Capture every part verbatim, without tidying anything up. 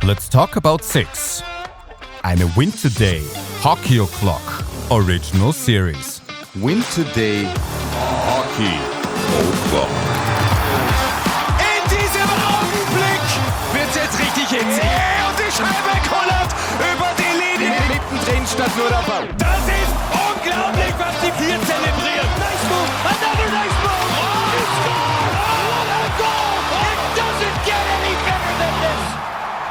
Let's talk about six. Eine Win Today Hockey O'Clock Original Series. Win Today Hockey O'Clock. In diesem Augenblick wird es jetzt richtig hitzig. Yeah, und die Scheibe kullert über die Linie. Mittendrin statt nur der Ball. Das ist unglaublich, was die hier zelebrieren. Nice move, another nice move. Oh, he scored! Oh, what a goal! It doesn't get any better than this.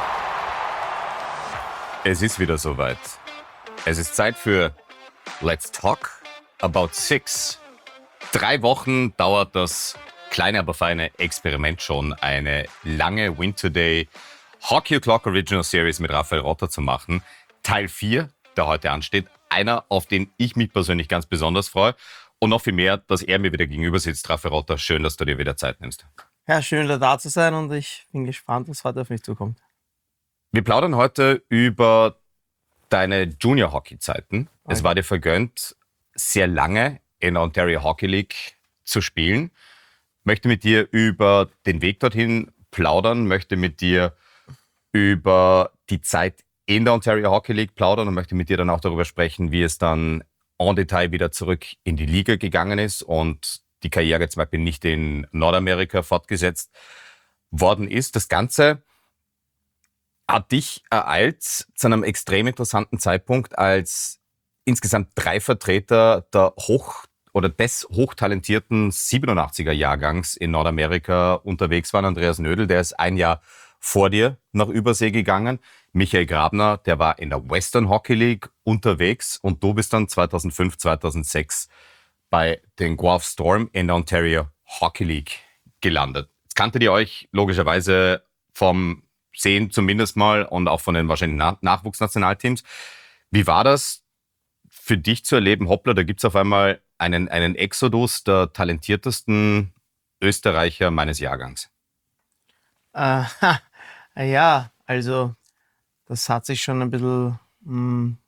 Es ist wieder soweit. Es ist Zeit für Let's Talk About Six. Drei Wochen dauert das kleine, aber feine Experiment schon, eine lange Win Today Hockey O'Clock Original Series mit Raphael Rotter zu machen. Teil vier, der heute ansteht. Einer, auf den ich mich persönlich ganz besonders freue. Und noch viel mehr, dass er mir wieder gegenüber sitzt. Raphael Rotter, schön, dass du dir wieder Zeit nimmst. Ja, schön wieder da zu sein und ich bin gespannt, was heute auf mich zukommt. Wir plaudern heute über deine Junior-Hockey-Zeiten. Okay. Es war dir vergönnt, sehr lange in der Ontario Hockey League zu spielen. Möchte mit dir über den Weg dorthin plaudern, möchte mit dir über die Zeit in der Ontario Hockey League plaudern und möchte mit dir dann auch darüber sprechen, wie es dann en Detail wieder zurück in die Liga gegangen ist und die Karriere zum Beispiel nicht in Nordamerika fortgesetzt worden ist. Das Ganze hat dich ereilt zu einem extrem interessanten Zeitpunkt, als insgesamt drei Vertreter der hoch oder des hochtalentierten siebenundachtziger Jahrgangs in Nordamerika unterwegs waren. Andreas Nödel, der ist ein Jahr vor dir nach Übersee gegangen. Michael Grabner, der war in der Western Hockey League unterwegs und du bist dann zweitausendfünf, zweitausendsechs bei den Guelph Storm in der Ontario Hockey League gelandet. Jetzt kanntet ihr euch logischerweise vom Sehen zumindest mal und auch von den wahrscheinlich Na- Nachwuchsnationalteams. Wie war das für dich zu erleben? Hoppla, da gibt es auf einmal einen, einen Exodus der talentiertesten Österreicher meines Jahrgangs. Äh, ha, ja, also das hat sich schon ein bisschen, mh,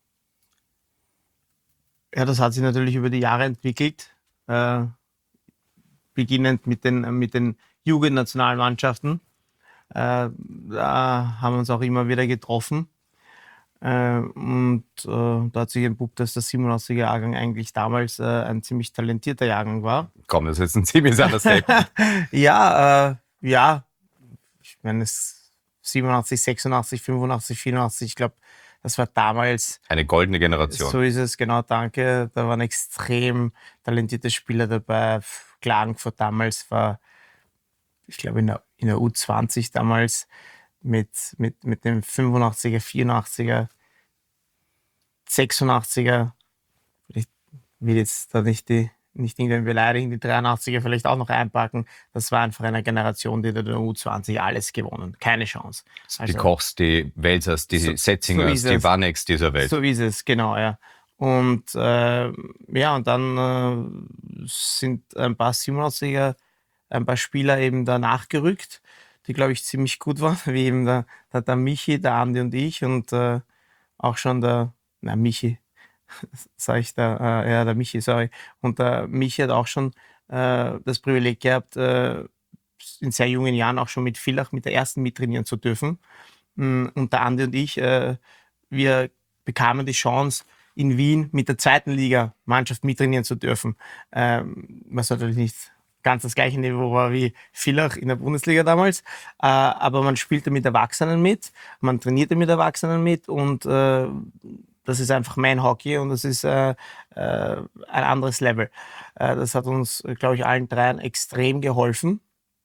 ja, das hat sich natürlich über die Jahre entwickelt, äh, beginnend mit den, mit den Jugendnationalmannschaften. Äh, da haben wir uns auch immer wieder getroffen. Äh, und äh, da hat sich entpuppt, dass der siebenundachtziger Jahrgang eigentlich damals äh, ein ziemlich talentierter Jahrgang war. Komm, das ist jetzt ein ziemlich anderes Statement. ja, äh, ja, ich meine, es siebenundachtzig, sechsundachtzig, fünfundachtzig, vierundachtzig, ich glaube, das war damals. Eine goldene Generation. So ist es, genau, danke. Da waren extrem talentierte Spieler dabei. Klagenfurt damals war, ich glaube, in der, in der U zwanzig damals mit, mit, mit dem fünfundachtziger, vierundachtziger, sechsundachtziger. Ich will jetzt da nicht, die, nicht irgendwen beleidigen, die dreiundachtziger vielleicht auch noch einpacken. Das war einfach eine Generation, die hat in der U zwanzig alles gewonnen. Keine Chance. Also, die Kochs, die Welsers, die so, Setzingers, so die Waneks dieser Welt. So ist es, genau, ja. Und äh, ja, und dann äh, sind ein paar siebenundachtziger, ein paar Spieler eben da nachgerückt, die, glaube ich, ziemlich gut waren, wie eben der, der, der Michi, der Andi und ich und äh, auch schon der, na Michi, sag ich da, äh, ja, der Michi, sorry. Und der Michi hat auch schon äh, das Privileg gehabt, äh, in sehr jungen Jahren auch schon mit Villach mit der ersten mittrainieren zu dürfen. Und der Andi und ich, äh, wir bekamen die Chance, in Wien mit der zweiten Liga-Mannschaft mittrainieren zu dürfen. Ähm, was natürlich nicht ganz das gleiche Niveau war wie Villach in der Bundesliga damals, äh, aber man spielte mit Erwachsenen mit, man trainierte mit Erwachsenen mit und äh, das ist einfach mein Hockey und das ist äh, äh, ein anderes Level. Äh, das hat uns, glaube ich, allen dreien extrem geholfen.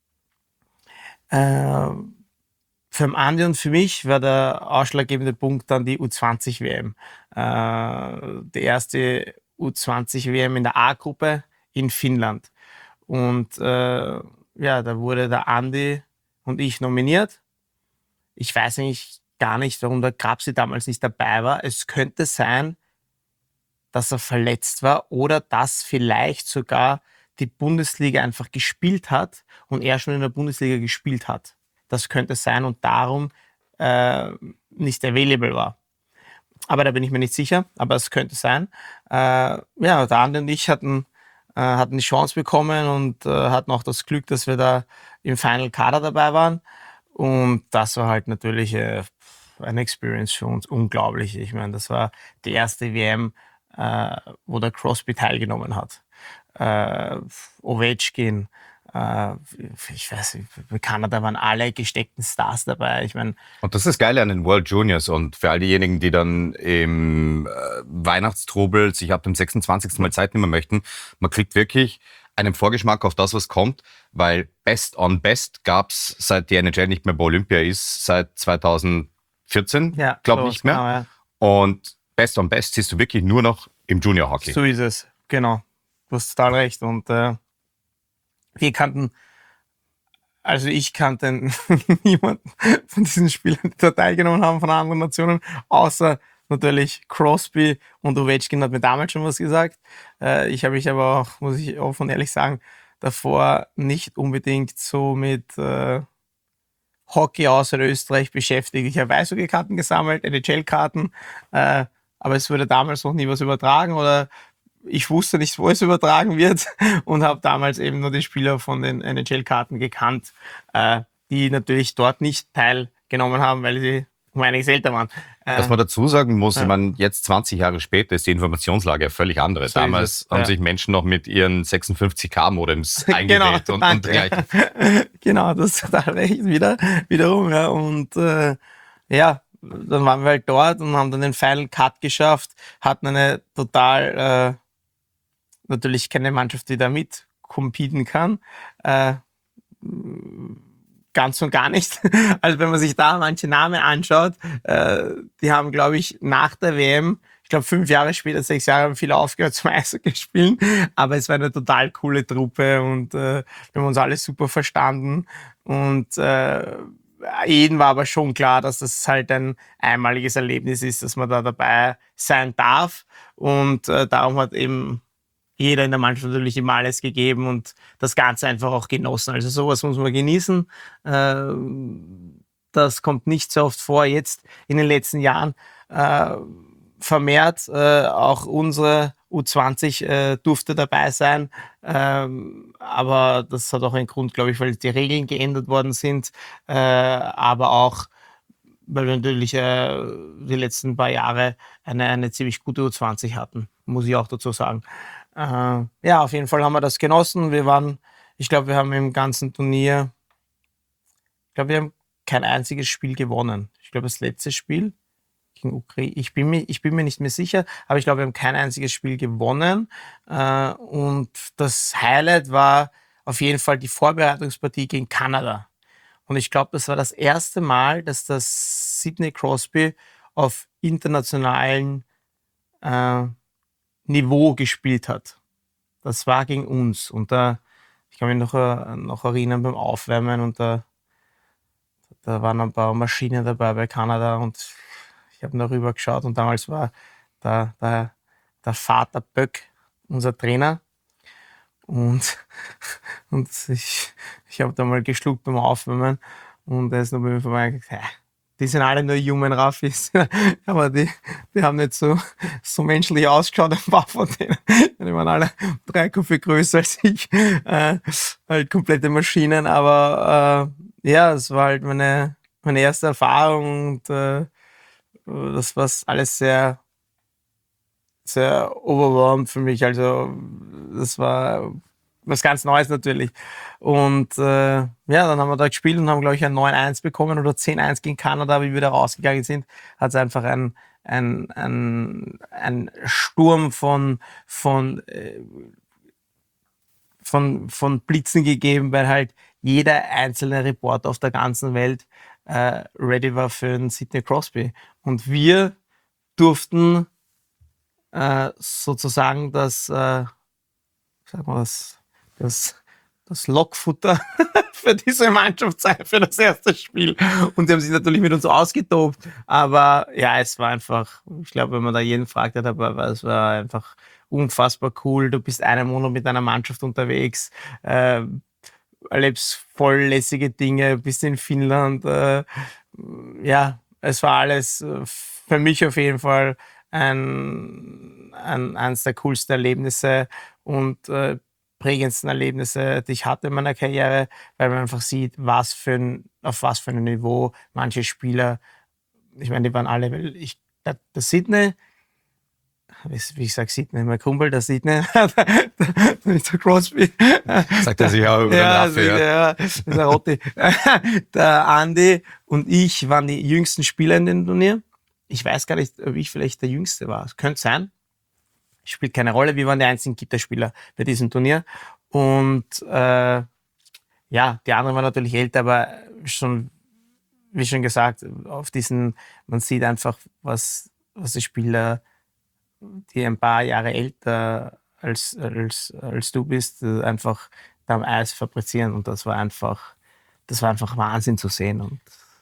Äh, Für den Andi und für mich war der ausschlaggebende Punkt dann die U zwanzig W M. Äh, die erste U zwanzig W M in der A-Gruppe in Finnland. Und äh, ja, da wurde der Andi und ich nominiert. Ich weiß eigentlich gar nicht, warum der Grabsi damals nicht dabei war. Es könnte sein, dass er verletzt war oder dass vielleicht sogar die Bundesliga einfach gespielt hat und er schon in der Bundesliga gespielt hat. Das könnte sein und darum äh, nicht available war. Aber da bin ich mir nicht sicher, aber es könnte sein. Äh, ja, der Andi und ich hatten, äh, hatten die Chance bekommen und äh, hatten auch das Glück, dass wir da im Final Kader dabei waren. Und das war halt natürlich, äh, eine Experience für uns, unglaublich. Ich meine, das war die erste W M, äh, wo der Crosby teilgenommen hat. Äh, Ovechkin, äh, ich weiß nicht, bei Kanada waren alle gesteckten Stars dabei. Ich meine, Und das ist geil an den World Juniors und für all diejenigen, die dann im äh, Weihnachtstrubel sich ab dem sechsundzwanzigsten Mal Zeit nehmen möchten, man kriegt wirklich einen Vorgeschmack auf das, was kommt, weil Best on Best gab's, seit die N H L nicht mehr bei Olympia ist, seit zweitausendvierzehn, ja, glaube so, ich nicht mehr. Genau, ja. Und Best on Best siehst du wirklich nur noch im Junior Hockey. So ist es, genau. Du hast total recht. Und äh, wir kannten, also ich kannte niemanden von diesen Spielern, die da teilgenommen haben von anderen Nationen, außer natürlich Crosby, und Ovechkin hat mir damals schon was gesagt. Äh, ich habe mich aber auch, muss ich offen und ehrlich sagen, davor nicht unbedingt so mit äh, Hockey außer Österreich beschäftigt. Ich habe Eishockey-Karten gesammelt, N H L-Karten, äh, aber es wurde damals noch nie was übertragen oder ich wusste nicht, wo es übertragen wird und habe damals eben nur die Spieler von den N H L-Karten gekannt, äh, die natürlich dort nicht teilgenommen haben, weil sie um einiges älter waren. Äh, Was man dazu sagen muss, ja. ich meine, jetzt zwanzig Jahre später ist die Informationslage völlig andere. So ist Damals es, haben ja. sich Menschen noch mit ihren sechsundfünfzig K Modems eingewählt und, und danke. dergleichen. Genau, das ist total recht wieder, wiederum. Ja. Und äh, ja, dann waren wir halt dort und haben dann den Final Cut geschafft, hatten eine total, äh, natürlich keine Mannschaft, die da mit competen kann. Äh, ganz und gar nicht. Also wenn man sich da manche Namen anschaut, äh, die haben, glaube ich, nach der W M, ich glaube fünf Jahre später, sechs Jahre, haben viele aufgehört zum Eishockey spielen, aber es war eine total coole Truppe und äh, wir haben uns alle super verstanden und äh, jedem war aber schon klar, dass das halt ein einmaliges Erlebnis ist, dass man da dabei sein darf und äh, darum hat eben jeder in der Mannschaft natürlich immer alles gegeben und das Ganze einfach auch genossen. Also sowas muss man genießen. Äh, das kommt nicht so oft vor. Jetzt in den letzten Jahren äh, vermehrt. Äh, auch unsere U zwanzig äh, durfte dabei sein. Ähm, aber das hat auch einen Grund, glaube ich, weil die Regeln geändert worden sind. Äh, aber auch, weil wir natürlich äh, die letzten paar Jahre eine, eine ziemlich gute U zwanzig hatten, muss ich auch dazu sagen. Äh, ja, auf jeden Fall haben wir das genossen. Wir waren, ich glaube, wir haben im ganzen Turnier, ich glaube, wir haben kein einziges Spiel gewonnen. Ich glaube, das letzte Spiel gegen Ukraine, ich bin mir, ich bin mir nicht mehr sicher, aber ich glaube, wir haben kein einziges Spiel gewonnen. Äh, und das Highlight war auf jeden Fall die Vorbereitungspartie gegen Kanada. Und ich glaube, das war das erste Mal, dass das Sidney Crosby auf internationalen äh, Niveau gespielt hat. Das war gegen uns. Und da, ich kann mich noch, äh, noch erinnern beim Aufwärmen und da, da waren ein paar Maschinen dabei bei Kanada und ich habe noch rüber geschaut und damals war da, da, der Vater Böck unser Trainer. Und, und ich, ich habe da mal geschluckt beim Aufwärmen und er ist noch bei mir vorbei und gesagt, hey, die sind alle nur Human Raffis, aber die, die haben nicht so, so menschlich ausgeschaut, ein paar von denen. Die waren alle drei Köpfe größer als ich, äh, halt komplette Maschinen, aber äh, ja, es war halt meine, meine erste Erfahrung und äh, das war alles sehr, sehr overwhelmed für mich, also das war was ganz Neues natürlich. Und äh, ja, dann haben wir da gespielt und haben, glaube ich, ein neun eins bekommen oder zehn eins gegen Kanada. Wie wir da rausgegangen sind, hat es einfach ein, ein, ein, ein Sturm von, von, äh, von, von Blitzen gegeben, weil halt jeder einzelne Reporter auf der ganzen Welt äh, ready war für den Sidney Crosby. Und wir durften äh, sozusagen das, äh, sag mal, das Das, das Lockfutter für diese Mannschaft sein, für das erste Spiel. Und die haben sich natürlich mit uns ausgetobt. Aber ja, es war einfach, ich glaube, wenn man da jeden fragt hat, aber es war einfach unfassbar cool. Du bist einen Monat mit einer Mannschaft unterwegs, äh, erlebst voll lässige Dinge, bist in Finnland. Äh, ja, es war alles für mich auf jeden Fall ein, ein, eines der coolsten Erlebnisse und äh, prägendsten Erlebnisse, die ich hatte in meiner Karriere, weil man einfach sieht, was für ein, auf was für ein Niveau manche Spieler ich meine, die waren alle, weil ich, der, der Sydney, wie, wie ich sage Sydney, mein Kumpel, der Sydney, der Crosby. Sagt er sich auch über ja, den Raffi, ja. ja, der Rotti. Der Andi und ich waren die jüngsten Spieler in dem Turnier. Ich weiß gar nicht, ob ich vielleicht der Jüngste war. Es könnte sein. Spielt keine Rolle. Wir waren die einzigen Gitterspieler bei diesem Turnier. Und äh, ja, die anderen waren natürlich älter, aber schon, wie schon gesagt, auf diesen, man sieht einfach, was, was die Spieler, die ein paar Jahre älter als, als, als du bist, einfach da am Eis fabrizieren. Und das war einfach, das war einfach Wahnsinn zu sehen. Und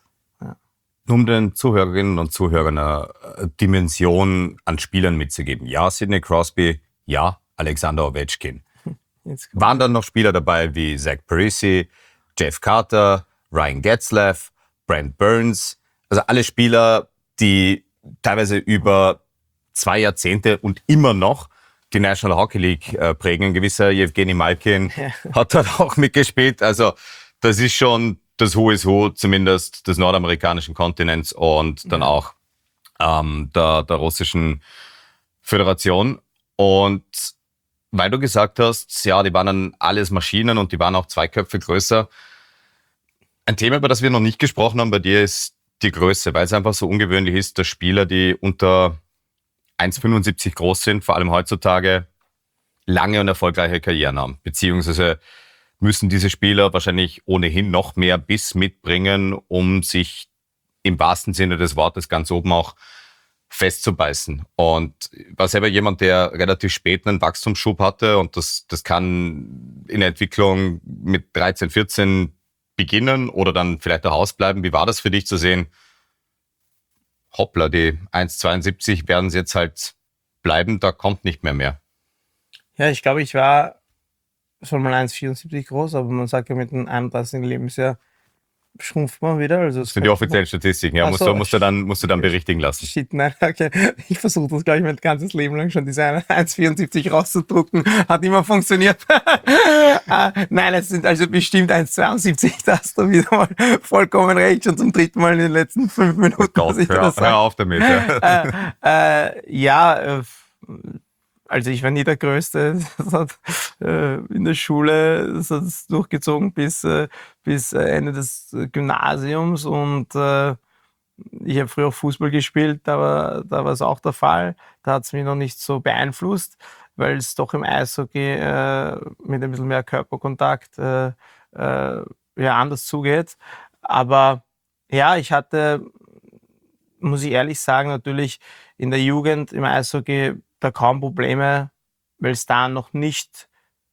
Nur um den Zuhörerinnen und Zuhörern eine Dimension an Spielern mitzugeben. Ja, Sidney Crosby, ja, Alexander Ovechkin. Waren dann noch Spieler dabei wie Zach Parise, Jeff Carter, Ryan Getzlaf, Brent Burns. Also alle Spieler, die teilweise über zwei Jahrzehnte und immer noch die National Hockey League äh, prägen. Ein gewisser Evgeny Malkin ja. hat dort auch mitgespielt. Also das ist schon das Who is Who, zumindest des nordamerikanischen Kontinents und dann ja. auch ähm, der, der russischen Föderation. Und weil du gesagt hast, ja, die waren dann alles Maschinen und die waren auch zwei Köpfe größer. Ein Thema, über das wir noch nicht gesprochen haben bei dir, ist die Größe, weil es einfach so ungewöhnlich ist, dass Spieler, die unter eins Komma fünfundsiebzig groß sind, vor allem heutzutage, lange und erfolgreiche Karrieren haben. Beziehungsweise müssen diese Spieler wahrscheinlich ohnehin noch mehr Biss mitbringen, um sich im wahrsten Sinne des Wortes ganz oben auch festzubeißen. Und ich war selber jemand, der relativ spät einen Wachstumsschub hatte und das, das kann in der Entwicklung mit dreizehn, vierzehn beginnen oder dann vielleicht auch ausbleiben. Wie war das für dich zu sehen? Hoppla, die eins Komma zweiundsiebzig werden sie jetzt halt bleiben, da kommt nicht mehr mehr. Ja, ich glaube, ich war schon mal eins Komma vierundsiebzig groß, aber man sagt ja, mit dem einunddreißigsten Lebensjahr schrumpft man wieder. Also das sind die offiziellen Statistiken, ja, musst, so, du, musst, du dann, musst du dann berichtigen lassen. Shit, nein, okay. Ich versuche das, glaube ich, mein ganzes Leben lang schon, diese eins Komma vierundsiebzig rauszudrucken. Hat immer funktioniert. Nein, es sind also bestimmt eins Komma zweiundsiebzig, da hast du wieder mal vollkommen recht, schon zum dritten Mal in den letzten fünf Minuten. Oh Gott, hör, hör auf damit. Ja, äh, äh, ja äh, also ich war nie der Größte. Das hat, äh, in der Schule das hat es durchgezogen bis, äh, bis Ende des Gymnasiums und äh, ich habe früher Fußball gespielt, da war, da war es auch der Fall. Da hat es mich noch nicht so beeinflusst, weil es doch im Eishockey äh, mit ein bisschen mehr Körperkontakt äh, äh, ja, anders zugeht. Aber ja, ich hatte, muss ich ehrlich sagen, natürlich in der Jugend im Eishockey da kaum Probleme, weil es da noch nicht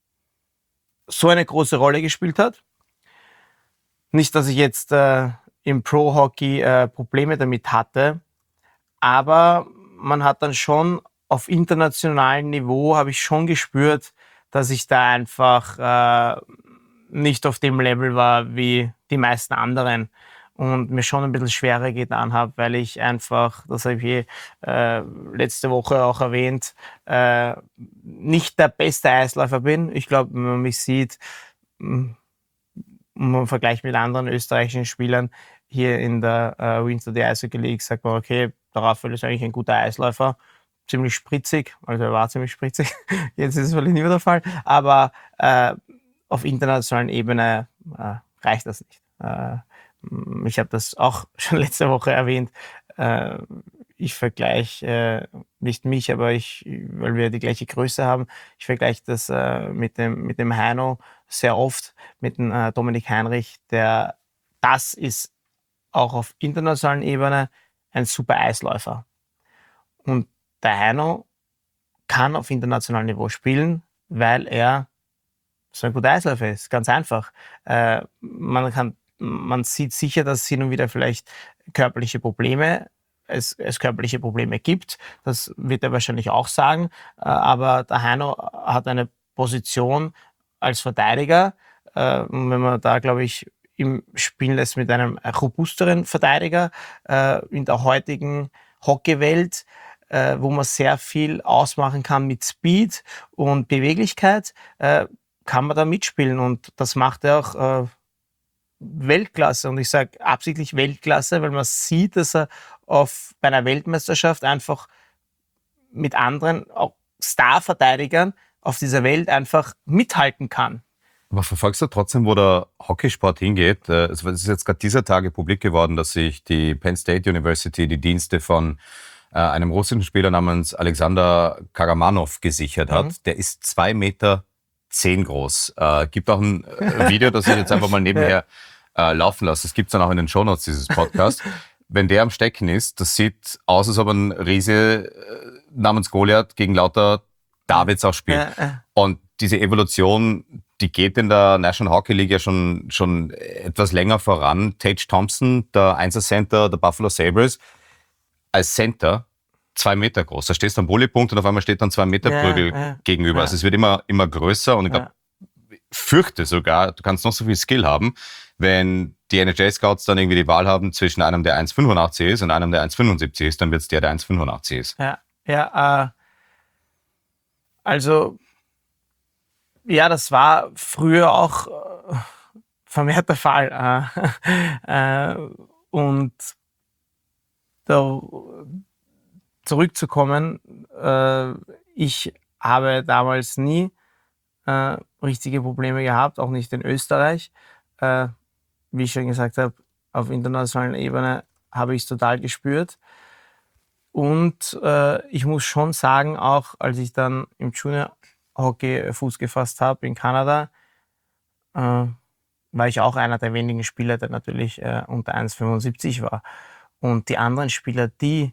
so eine große Rolle gespielt hat. Nicht, dass ich jetzt äh, im Pro-Hockey äh, Probleme damit hatte, aber man hat dann schon auf internationalem Niveau, habe ich schon gespürt, dass ich da einfach äh, nicht auf dem Level war wie die meisten anderen. Und mir schon ein bisschen schwerer getan habe, weil ich einfach, das habe ich eh, äh, letzte Woche auch erwähnt, äh, nicht der beste Eisläufer bin. Ich glaube, wenn man mich sieht, im Vergleich mit anderen österreichischen Spielern hier in der äh, Winter die Eishockey League, sagt man, okay, der Raphael ist eigentlich ein guter Eisläufer, ziemlich spritzig, also er war ziemlich spritzig, jetzt ist es vielleicht nicht mehr der Fall, aber äh, auf internationaler Ebene äh, reicht das nicht. Äh, Ich habe das auch schon letzte Woche erwähnt. Ich vergleiche nicht mich, aber ich, weil wir die gleiche Größe haben, ich vergleiche das mit dem, mit dem Heino sehr oft, mit dem Dominik Heinrich. Der, das ist auch auf internationaler Ebene ein super Eisläufer. Und der Heino kann auf internationalem Niveau spielen, weil er so ein guter Eisläufer ist. Ganz einfach. Man kann Man sieht sicher, dass es hin und wieder vielleicht körperliche Probleme, es, es körperliche Probleme gibt. Das wird er wahrscheinlich auch sagen. Aber der Heino hat eine Position als Verteidiger. Wenn man da, glaube ich, im Spielen lässt mit einem robusteren Verteidiger in der heutigen Hockeywelt, wo man sehr viel ausmachen kann mit Speed und Beweglichkeit, kann man da mitspielen. Und das macht er auch Weltklasse. Und ich sage absichtlich Weltklasse, weil man sieht, dass er auf, bei einer Weltmeisterschaft einfach mit anderen, auch Starverteidigern auf dieser Welt einfach mithalten kann. Aber verfolgst du trotzdem, wo der Hockeysport hingeht? Es ist jetzt gerade dieser Tage publik geworden, dass sich die Penn State University die Dienste von äh, einem russischen Spieler namens Alexander Karamanov gesichert hat. Mhm. Der ist zwei Meter zehn groß. Äh, gibt auch ein Video, das ich jetzt einfach mal nebenher äh, laufen lasse. Das gibt's dann auch in den Shownotes dieses Podcasts. Wenn der am Stecken ist, das sieht aus, als ob ein Riese äh, namens Goliath gegen lauter Davids auch spielt. Ja, ja. Und diese Evolution, die geht in der National Hockey League ja schon, schon etwas länger voran. Tage Thompson, der Einser-Center der Buffalo Sabres, als Center zwei Meter groß. Da stehst du am Bullypunkt und auf einmal steht dann zwei Meter ja, Prügel ja, gegenüber. Ja. Also es wird immer, immer größer und ich glaube, ja. fürchte sogar, du kannst noch so viel Skill haben, wenn die N H L-Scouts dann irgendwie die Wahl haben zwischen einem, der eins Komma fünfundachtzig ist und einem, der eins Komma fünfundsiebzig ist, dann wird es der, der eins Komma fünfundachtzig ist. Ja, ja, äh, also ja, das war früher auch äh, vermehrt der Fall. Äh, äh, und da zurückzukommen, äh, ich habe damals nie äh, richtige Probleme gehabt, auch nicht in Österreich. Äh, wie ich schon gesagt habe, auf internationaler Ebene habe ich es total gespürt. Und äh, ich muss schon sagen, auch als ich dann im Junior-Hockey Fuß gefasst habe in Kanada, äh, war ich auch einer der wenigen Spieler, der natürlich äh, unter eins Komma fünfundsiebzig war. Und die anderen Spieler, die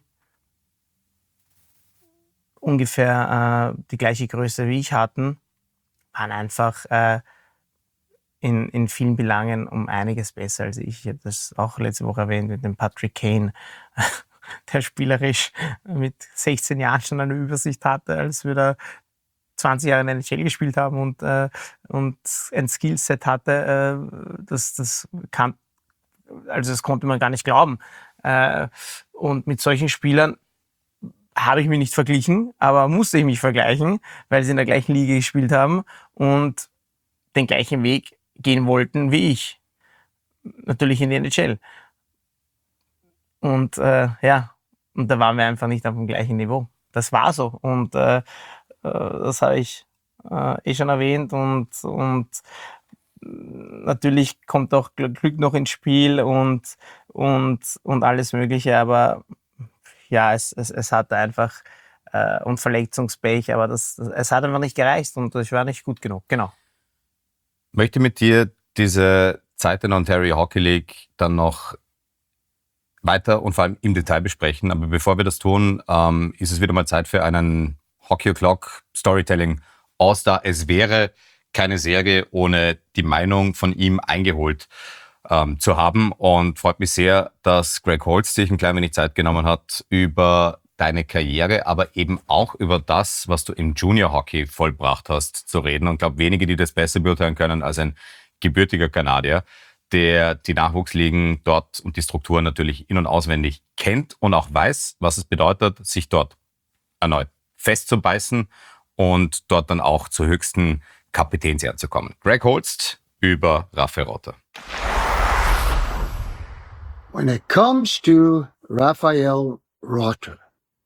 ungefähr äh, die gleiche Größe wie ich hatten, waren einfach äh, in, in vielen Belangen um einiges besser als ich. Ich habe das auch letzte Woche erwähnt mit dem Patrick Kane, der spielerisch mit sechzehn Jahren schon eine Übersicht hatte, als wir da zwanzig Jahre in der N H L gespielt haben und, äh, und ein Skillset hatte, äh, das, das, kann, also das konnte man gar nicht glauben. Äh, und mit solchen Spielern habe ich mich nicht verglichen, aber musste ich mich vergleichen, weil sie in der gleichen Liga gespielt haben und den gleichen Weg gehen wollten wie ich. Natürlich in die N H L. Und äh, ja, und da waren wir einfach nicht auf dem gleichen Niveau. Das war so. Und äh, das habe ich äh, eh schon erwähnt. Und, und natürlich kommt auch Glück noch ins Spiel und, und, und alles Mögliche. Aber ja, es, es, es hat einfach äh, und Verletzungspech, aber das, es hat einfach nicht gereicht und ich war nicht gut genug. Genau. Ich möchte mit dir diese Zeit in der Ontario Hockey League dann noch weiter und vor allem im Detail besprechen. Aber bevor wir das tun, ähm, ist es wieder mal Zeit für einen Hockey O'Clock Storytelling All-Star. Es wäre keine Serie ohne die Meinung von ihm eingeholt ähm, zu haben. Und freut mich sehr, dass Greg Holtz sich ein klein wenig Zeit genommen hat, über deine Karriere, aber eben auch über das, was du im Junior Hockey vollbracht hast, zu reden. Und ich glaube, wenige, die das besser beurteilen können als ein gebürtiger Kanadier, der die Nachwuchsligen dort und die Strukturen natürlich in- und auswendig kennt und auch weiß, was es bedeutet, sich dort erneut festzubeißen und dort dann auch zur höchsten Kapitänsjahr zu kommen. Greg Holtz über Raphael Rotter. When it comes to Raphael Rotter,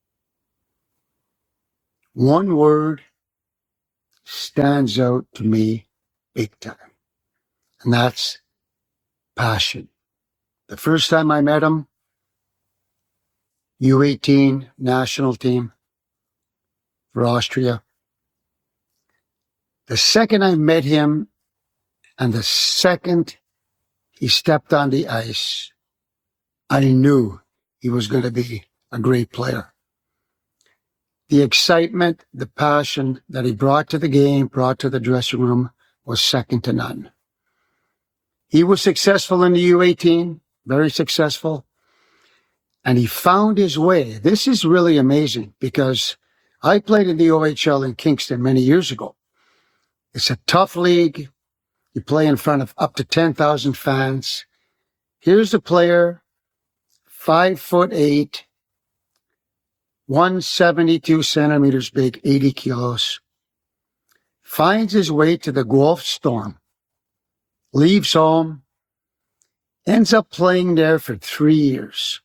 one word stands out to me big time, and that's passion. The first time I met him, U eighteen national team for Austria. The second I met him and the second he stepped on the ice, I knew he was going to be a great player. The excitement, the passion that he brought to the game, brought to the dressing room was second to none. He was successful in the U eighteen, very successful, and he found his way. This is really amazing because I played in the O H L in Kingston many years ago. It's a tough league. You play in front of up to ten thousand fans. Here's a player, five foot eight, one seventy-two centimeters big, eighty kilos, finds his way to the Guelph Storm, leaves home, ends up playing there for three years,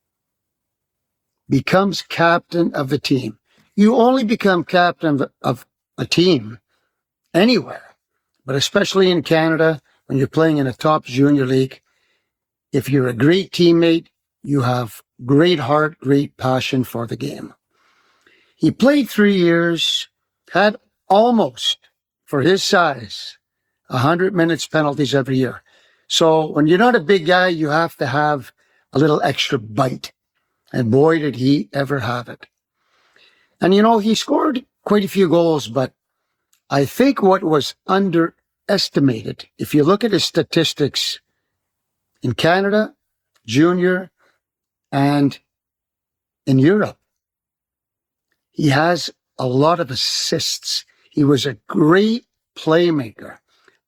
becomes captain of the team. You only become captain of, of a team anywhere, but especially in Canada, when you're playing in a top junior league. If you're a great teammate, you have great heart, great passion for the game. He played three years, had almost, for his size, one hundred minutes penalties every year. So when you're not a big guy, you have to have a little extra bite. And boy, did he ever have it. And, you know, he scored quite a few goals, but I think what was underestimated, if you look at his statistics in Canada, junior, and in Europe, he has a lot of assists. He was a great playmaker.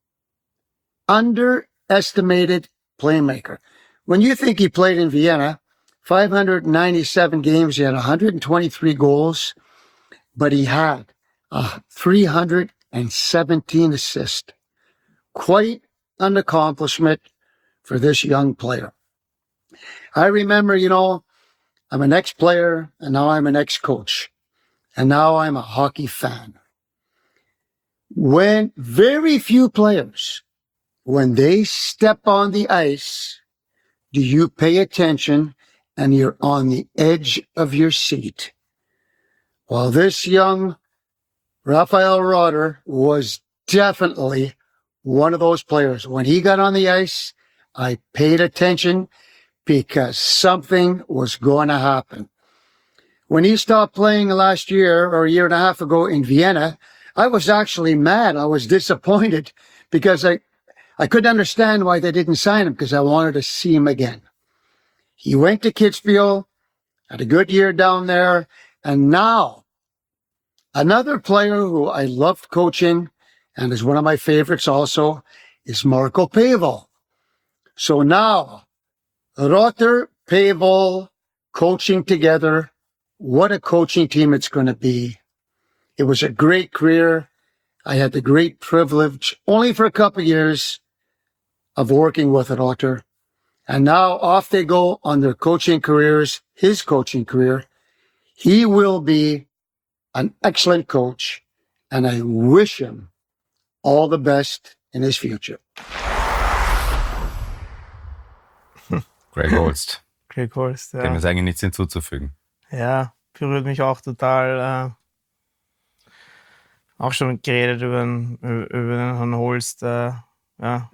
Underestimated playmaker. When you think he played in Vienna, five hundred ninety-seven games, he had one hundred twenty-three goals, but he had uh, three hundred seventeen assists. Quite an accomplishment for this young player. I remember, you know, I'm an ex-player, and now I'm an ex-coach, and now I'm a hockey fan. When very few players, when they step on the ice, do you pay attention and you're on the edge of your seat? Well, this young Rafael Rotter was definitely one of those players. When he got on the ice, I paid attention because something was going to happen. When he stopped playing last year or a year and a half ago in Vienna, I was actually mad. I was disappointed because I, I couldn't understand why they didn't sign him, because I wanted to see him again. He went to Kitzbühel, had a good year down there, and now another player who I loved coaching and is one of my favorites also is Marco Pavel. So now, Rotter, Pavel, coaching together. What a coaching team it's going to be. It was a great career. I had the great privilege, only for a couple of years, of working with Rotter. And now off they go on their coaching careers, his coaching career. He will be an excellent coach, and I wish him all the best in his future. Greg Holst. Greg Holst, ja. Dem ist eigentlich nichts hinzuzufügen. Ja, berührt mich auch total. Äh, auch schon geredet über den, über den Herrn Holst. Äh, ja,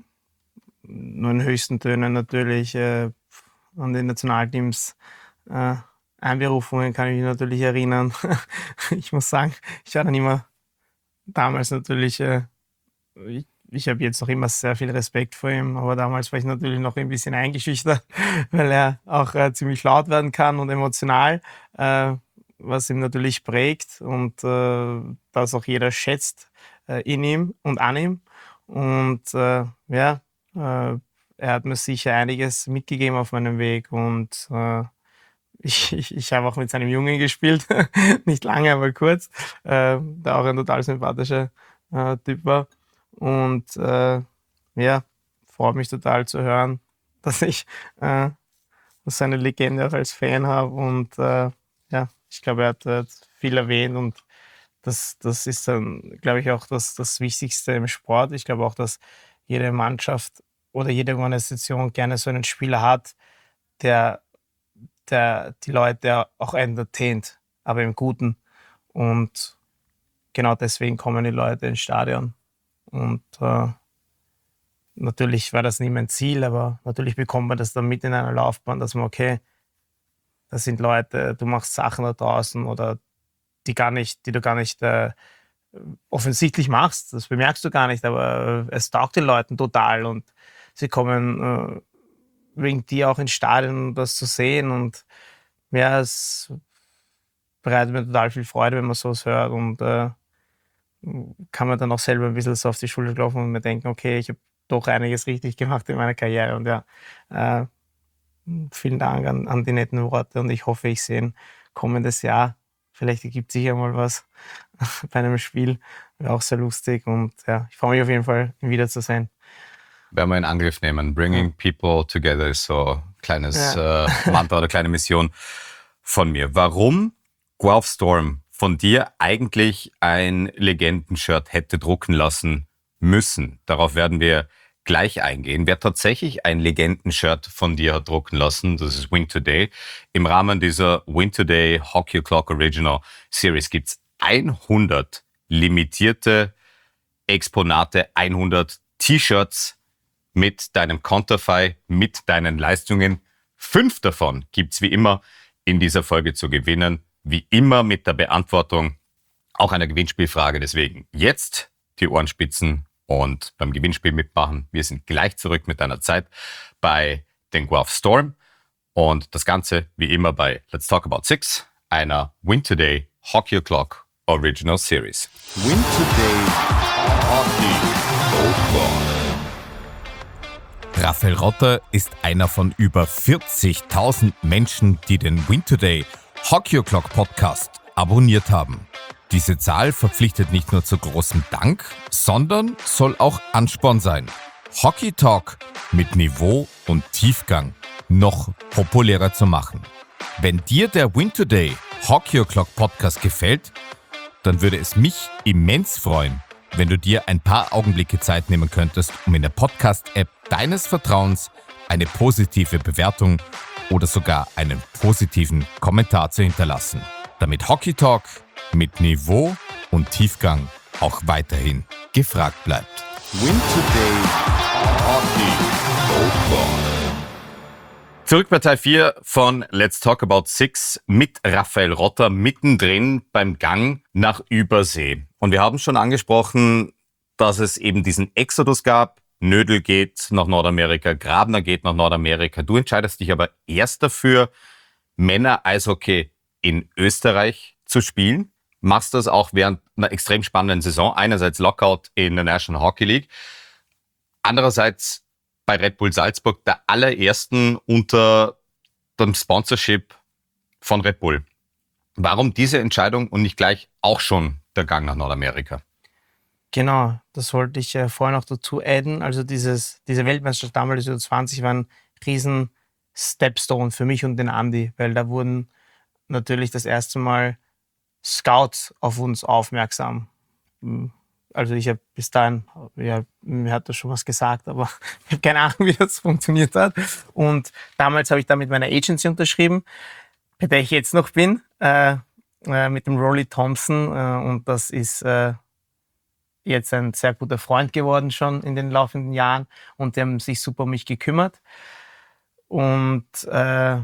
nur in höchsten Tönen natürlich. Äh, an die Nationalteams äh, Einberufungen kann ich mich natürlich erinnern. Ich muss sagen, ich war dann immer damals natürlich, äh, ich, ich habe jetzt noch immer sehr viel Respekt vor ihm, aber damals war ich natürlich noch ein bisschen eingeschüchtert, weil er auch äh, ziemlich laut werden kann und emotional, äh, was ihm natürlich prägt und äh, das auch jeder schätzt äh, in ihm und an ihm. Und äh, ja, äh, er hat mir sicher einiges mitgegeben auf meinem Weg und äh, ich, ich, ich habe auch mit seinem Jungen gespielt, nicht lange, aber kurz, äh, der auch ein total sympathischer äh, Typ war. Und äh, ja, freut mich total zu hören, dass ich äh, seine Legende auch als Fan habe. Und äh, ja, ich glaube, er hat, er hat viel erwähnt und das, das ist dann, glaube ich, auch das, das Wichtigste im Sport. Ich glaube auch, dass jede Mannschaft oder jede Organisation gerne so einen Spieler hat, der, der die Leute auch entertaint, aber im Guten. Und genau deswegen kommen die Leute ins Stadion. Und äh, natürlich war das nie mein Ziel, aber natürlich bekommt man das dann mit in einer Laufbahn, dass man, okay, das sind Leute, du machst Sachen da draußen oder die gar nicht, die du gar nicht äh, offensichtlich machst, das bemerkst du gar nicht, aber es taugt den Leuten total und sie kommen äh, wegen dir auch ins Stadion, um das zu sehen und ja, es bereitet mir total viel Freude, wenn man sowas hört und äh, kann man dann auch selber ein bisschen so auf die Schulter klopfen und mir denken, okay, ich habe doch einiges richtig gemacht in meiner Karriere und ja, äh, vielen Dank an, an die netten Worte und ich hoffe, ich sehe ihn kommendes Jahr. Vielleicht ergibt sich ja mal was bei einem Spiel. Wäre auch sehr lustig und ja, ich freue mich auf jeden Fall, ihn wiederzusehen. werden wir in Angriff nehmen. Bringing people together ist so ein kleines ja. äh, Mantra oder kleine Mission von mir. Warum Guelph Storm von dir eigentlich ein Legenden-Shirt hätte drucken lassen müssen? Darauf werden wir gleich eingehen. Wer tatsächlich ein Legenden-Shirt von dir hat drucken lassen, das ist Win Today. Im Rahmen dieser Win Today Hockey O'Clock Original Series gibt es hundert limitierte Exponate, hundert T-Shirts mit deinem Konterfei, mit deinen Leistungen. Fünf davon gibt's wie immer in dieser Folge zu gewinnen. Wie immer mit der Beantwortung auch einer Gewinnspielfrage. Deswegen jetzt die Ohrenspitzen und beim Gewinnspiel mitmachen. Wir sind gleich zurück mit deiner Zeit bei den Guelph Storm. Und das Ganze wie immer bei Let's Talk About Six, einer Win Today Hockey O'Clock Original Series. Win Today Hockey O'Clock. Raphael Rotter ist einer von über vierzigtausend Menschen, die den Win Today Hockey O'Clock Podcast abonniert haben. Diese Zahl verpflichtet nicht nur zu großem Dank, sondern soll auch Ansporn sein, Hockey Talk mit Niveau und Tiefgang noch populärer zu machen. Wenn dir der Win Today Hockey O'Clock Podcast gefällt, dann würde es mich immens freuen, wenn du dir ein paar Augenblicke Zeit nehmen könntest, um in der Podcast-App deines Vertrauens eine positive Bewertung oder sogar einen positiven Kommentar zu hinterlassen, damit Hockey Talk mit Niveau und Tiefgang auch weiterhin gefragt bleibt. Win Today Hockey O'Clock. Zurück bei Teil vier von Let's Talk About Six mit Raphael Rotter mittendrin beim Gang nach Übersee. Und wir haben schon angesprochen, dass es eben diesen Exodus gab. Nödel geht nach Nordamerika, Grabner geht nach Nordamerika. Du entscheidest dich aber erst dafür, Männer-Eishockey in Österreich zu spielen. Machst das auch während einer extrem spannenden Saison. Einerseits Lockout in der National Hockey League. Andererseits bei Red Bull Salzburg, der allerersten unter dem Sponsorship von Red Bull. Warum diese Entscheidung und nicht gleich auch schon der Gang nach Nordamerika? Genau, das wollte ich äh, vorher noch dazu adden. Also dieses, diese Weltmeisterschaft damals U zwanzig war ein riesen Stepstone für mich und den Andi, weil da wurden natürlich das erste Mal Scouts auf uns aufmerksam. Also ich habe bis dahin, ja, mir hat das schon was gesagt, aber ich habe keine Ahnung, wie das funktioniert hat. Und damals habe ich da mit meiner Agency unterschrieben, bei der ich jetzt noch bin, äh, äh, mit dem Rolly Thompson. Äh, und das ist äh, jetzt ein sehr guter Freund geworden schon in den laufenden Jahren. Und die haben sich super um mich gekümmert. Und äh,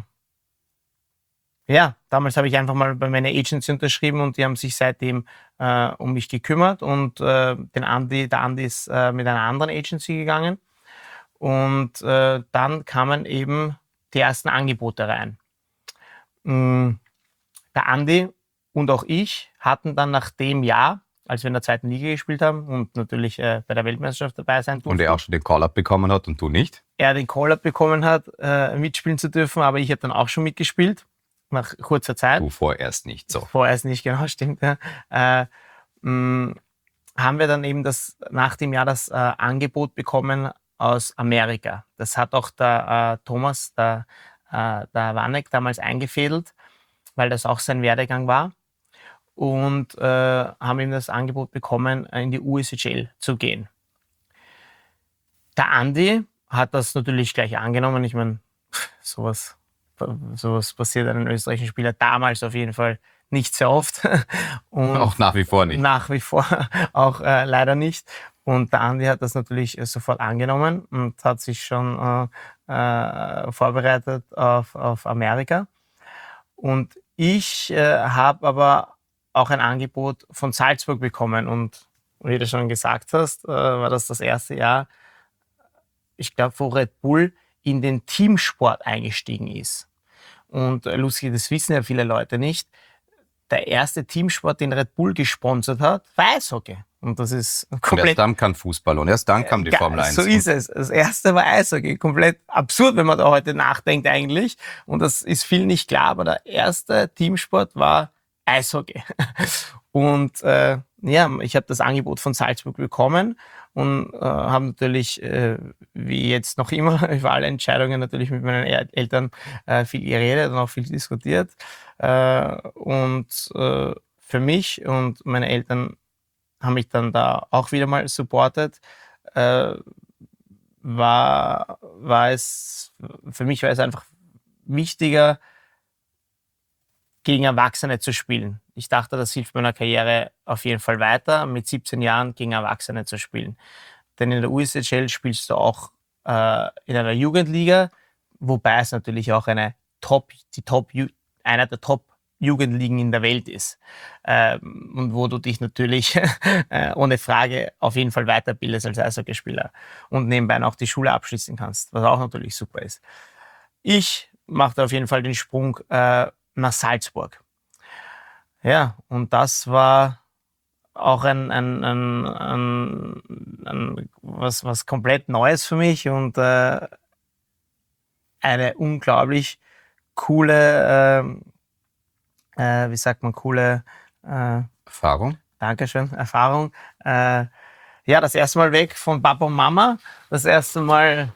ja, damals habe ich einfach mal bei meiner Agency unterschrieben und die haben sich seitdem äh, um mich gekümmert und äh, den Andi, der Andi ist äh, mit einer anderen Agency gegangen und äh, dann kamen eben die ersten Angebote rein. Ähm, der Andi und auch ich hatten dann nach dem Jahr, als wir in der zweiten Liga gespielt haben und natürlich äh, bei der Weltmeisterschaft dabei sein durften. Und er auch schon den Call-Up bekommen hat und du nicht? Er den Call-Up bekommen hat, äh, mitspielen zu dürfen, aber ich habe dann auch schon mitgespielt. Nach kurzer Zeit. Du vorerst nicht, so. Vorerst nicht, genau, stimmt. Ja. Äh, mh, haben wir dann eben das, nach dem Jahr das äh, Angebot bekommen aus Amerika. Das hat auch der äh, Thomas, der, äh, der Wanek damals eingefädelt, weil das auch sein Werdegang war. Und äh, haben ihm das Angebot bekommen, in die U S H L zu gehen. Der Andi hat das natürlich gleich angenommen. Ich meine, sowas... Sowas passiert einem österreichischen Spieler damals auf jeden Fall nicht sehr oft. Und auch nach wie vor nicht. Nach wie vor auch äh, leider nicht. Und der Andi hat das natürlich äh, sofort angenommen und hat sich schon äh, äh, vorbereitet auf, auf Amerika. Und ich äh, habe aber auch ein Angebot von Salzburg bekommen. Und wie du schon gesagt hast, äh, war das das erste Jahr, ich glaube, wo Red Bull in den Teamsport eingestiegen ist. Und äh, lustig, das wissen ja viele Leute nicht, der erste Teamsport, den Red Bull gesponsert hat, war Eishockey. Und das ist komplett... Und erst dann kam Fußball und erst dann kam die äh, Formel eins. So ist es. Das erste war Eishockey. Komplett absurd, wenn man da heute nachdenkt eigentlich. Und das ist viel nicht klar, aber der erste Teamsport war Eishockey. Und äh, ja, ich habe das Angebot von Salzburg bekommen und äh, habe natürlich, äh, wie jetzt noch immer, über alle Entscheidungen natürlich mit meinen El- Eltern äh, viel geredet und auch viel diskutiert. Äh, und äh, für mich und meine Eltern haben mich dann da auch wieder mal supportet. Äh, war, war es, für mich war es einfach wichtiger, gegen Erwachsene zu spielen. Ich dachte, das hilft meiner Karriere auf jeden Fall weiter, mit siebzehn Jahren gegen Erwachsene zu spielen. Denn in der U S H L spielst du auch äh, in einer Jugendliga, wobei es natürlich auch eine Top, die Top, einer der Top-Jugendligen in der Welt ist. Ähm, und wo du dich natürlich äh, ohne Frage auf jeden Fall weiterbildest als Eishockeyspieler und nebenbei auch die Schule abschließen kannst, was auch natürlich super ist. Ich machte auf jeden Fall den Sprung äh, nach Salzburg. Ja, und das war auch ein, ein, ein, ein, ein was, was komplett Neues für mich und äh, eine unglaublich coole, äh, äh, wie sagt man, coole äh, Erfahrung? Dankeschön, Erfahrung. Äh, ja, das erste Mal weg von Papa und Mama, das erste Mal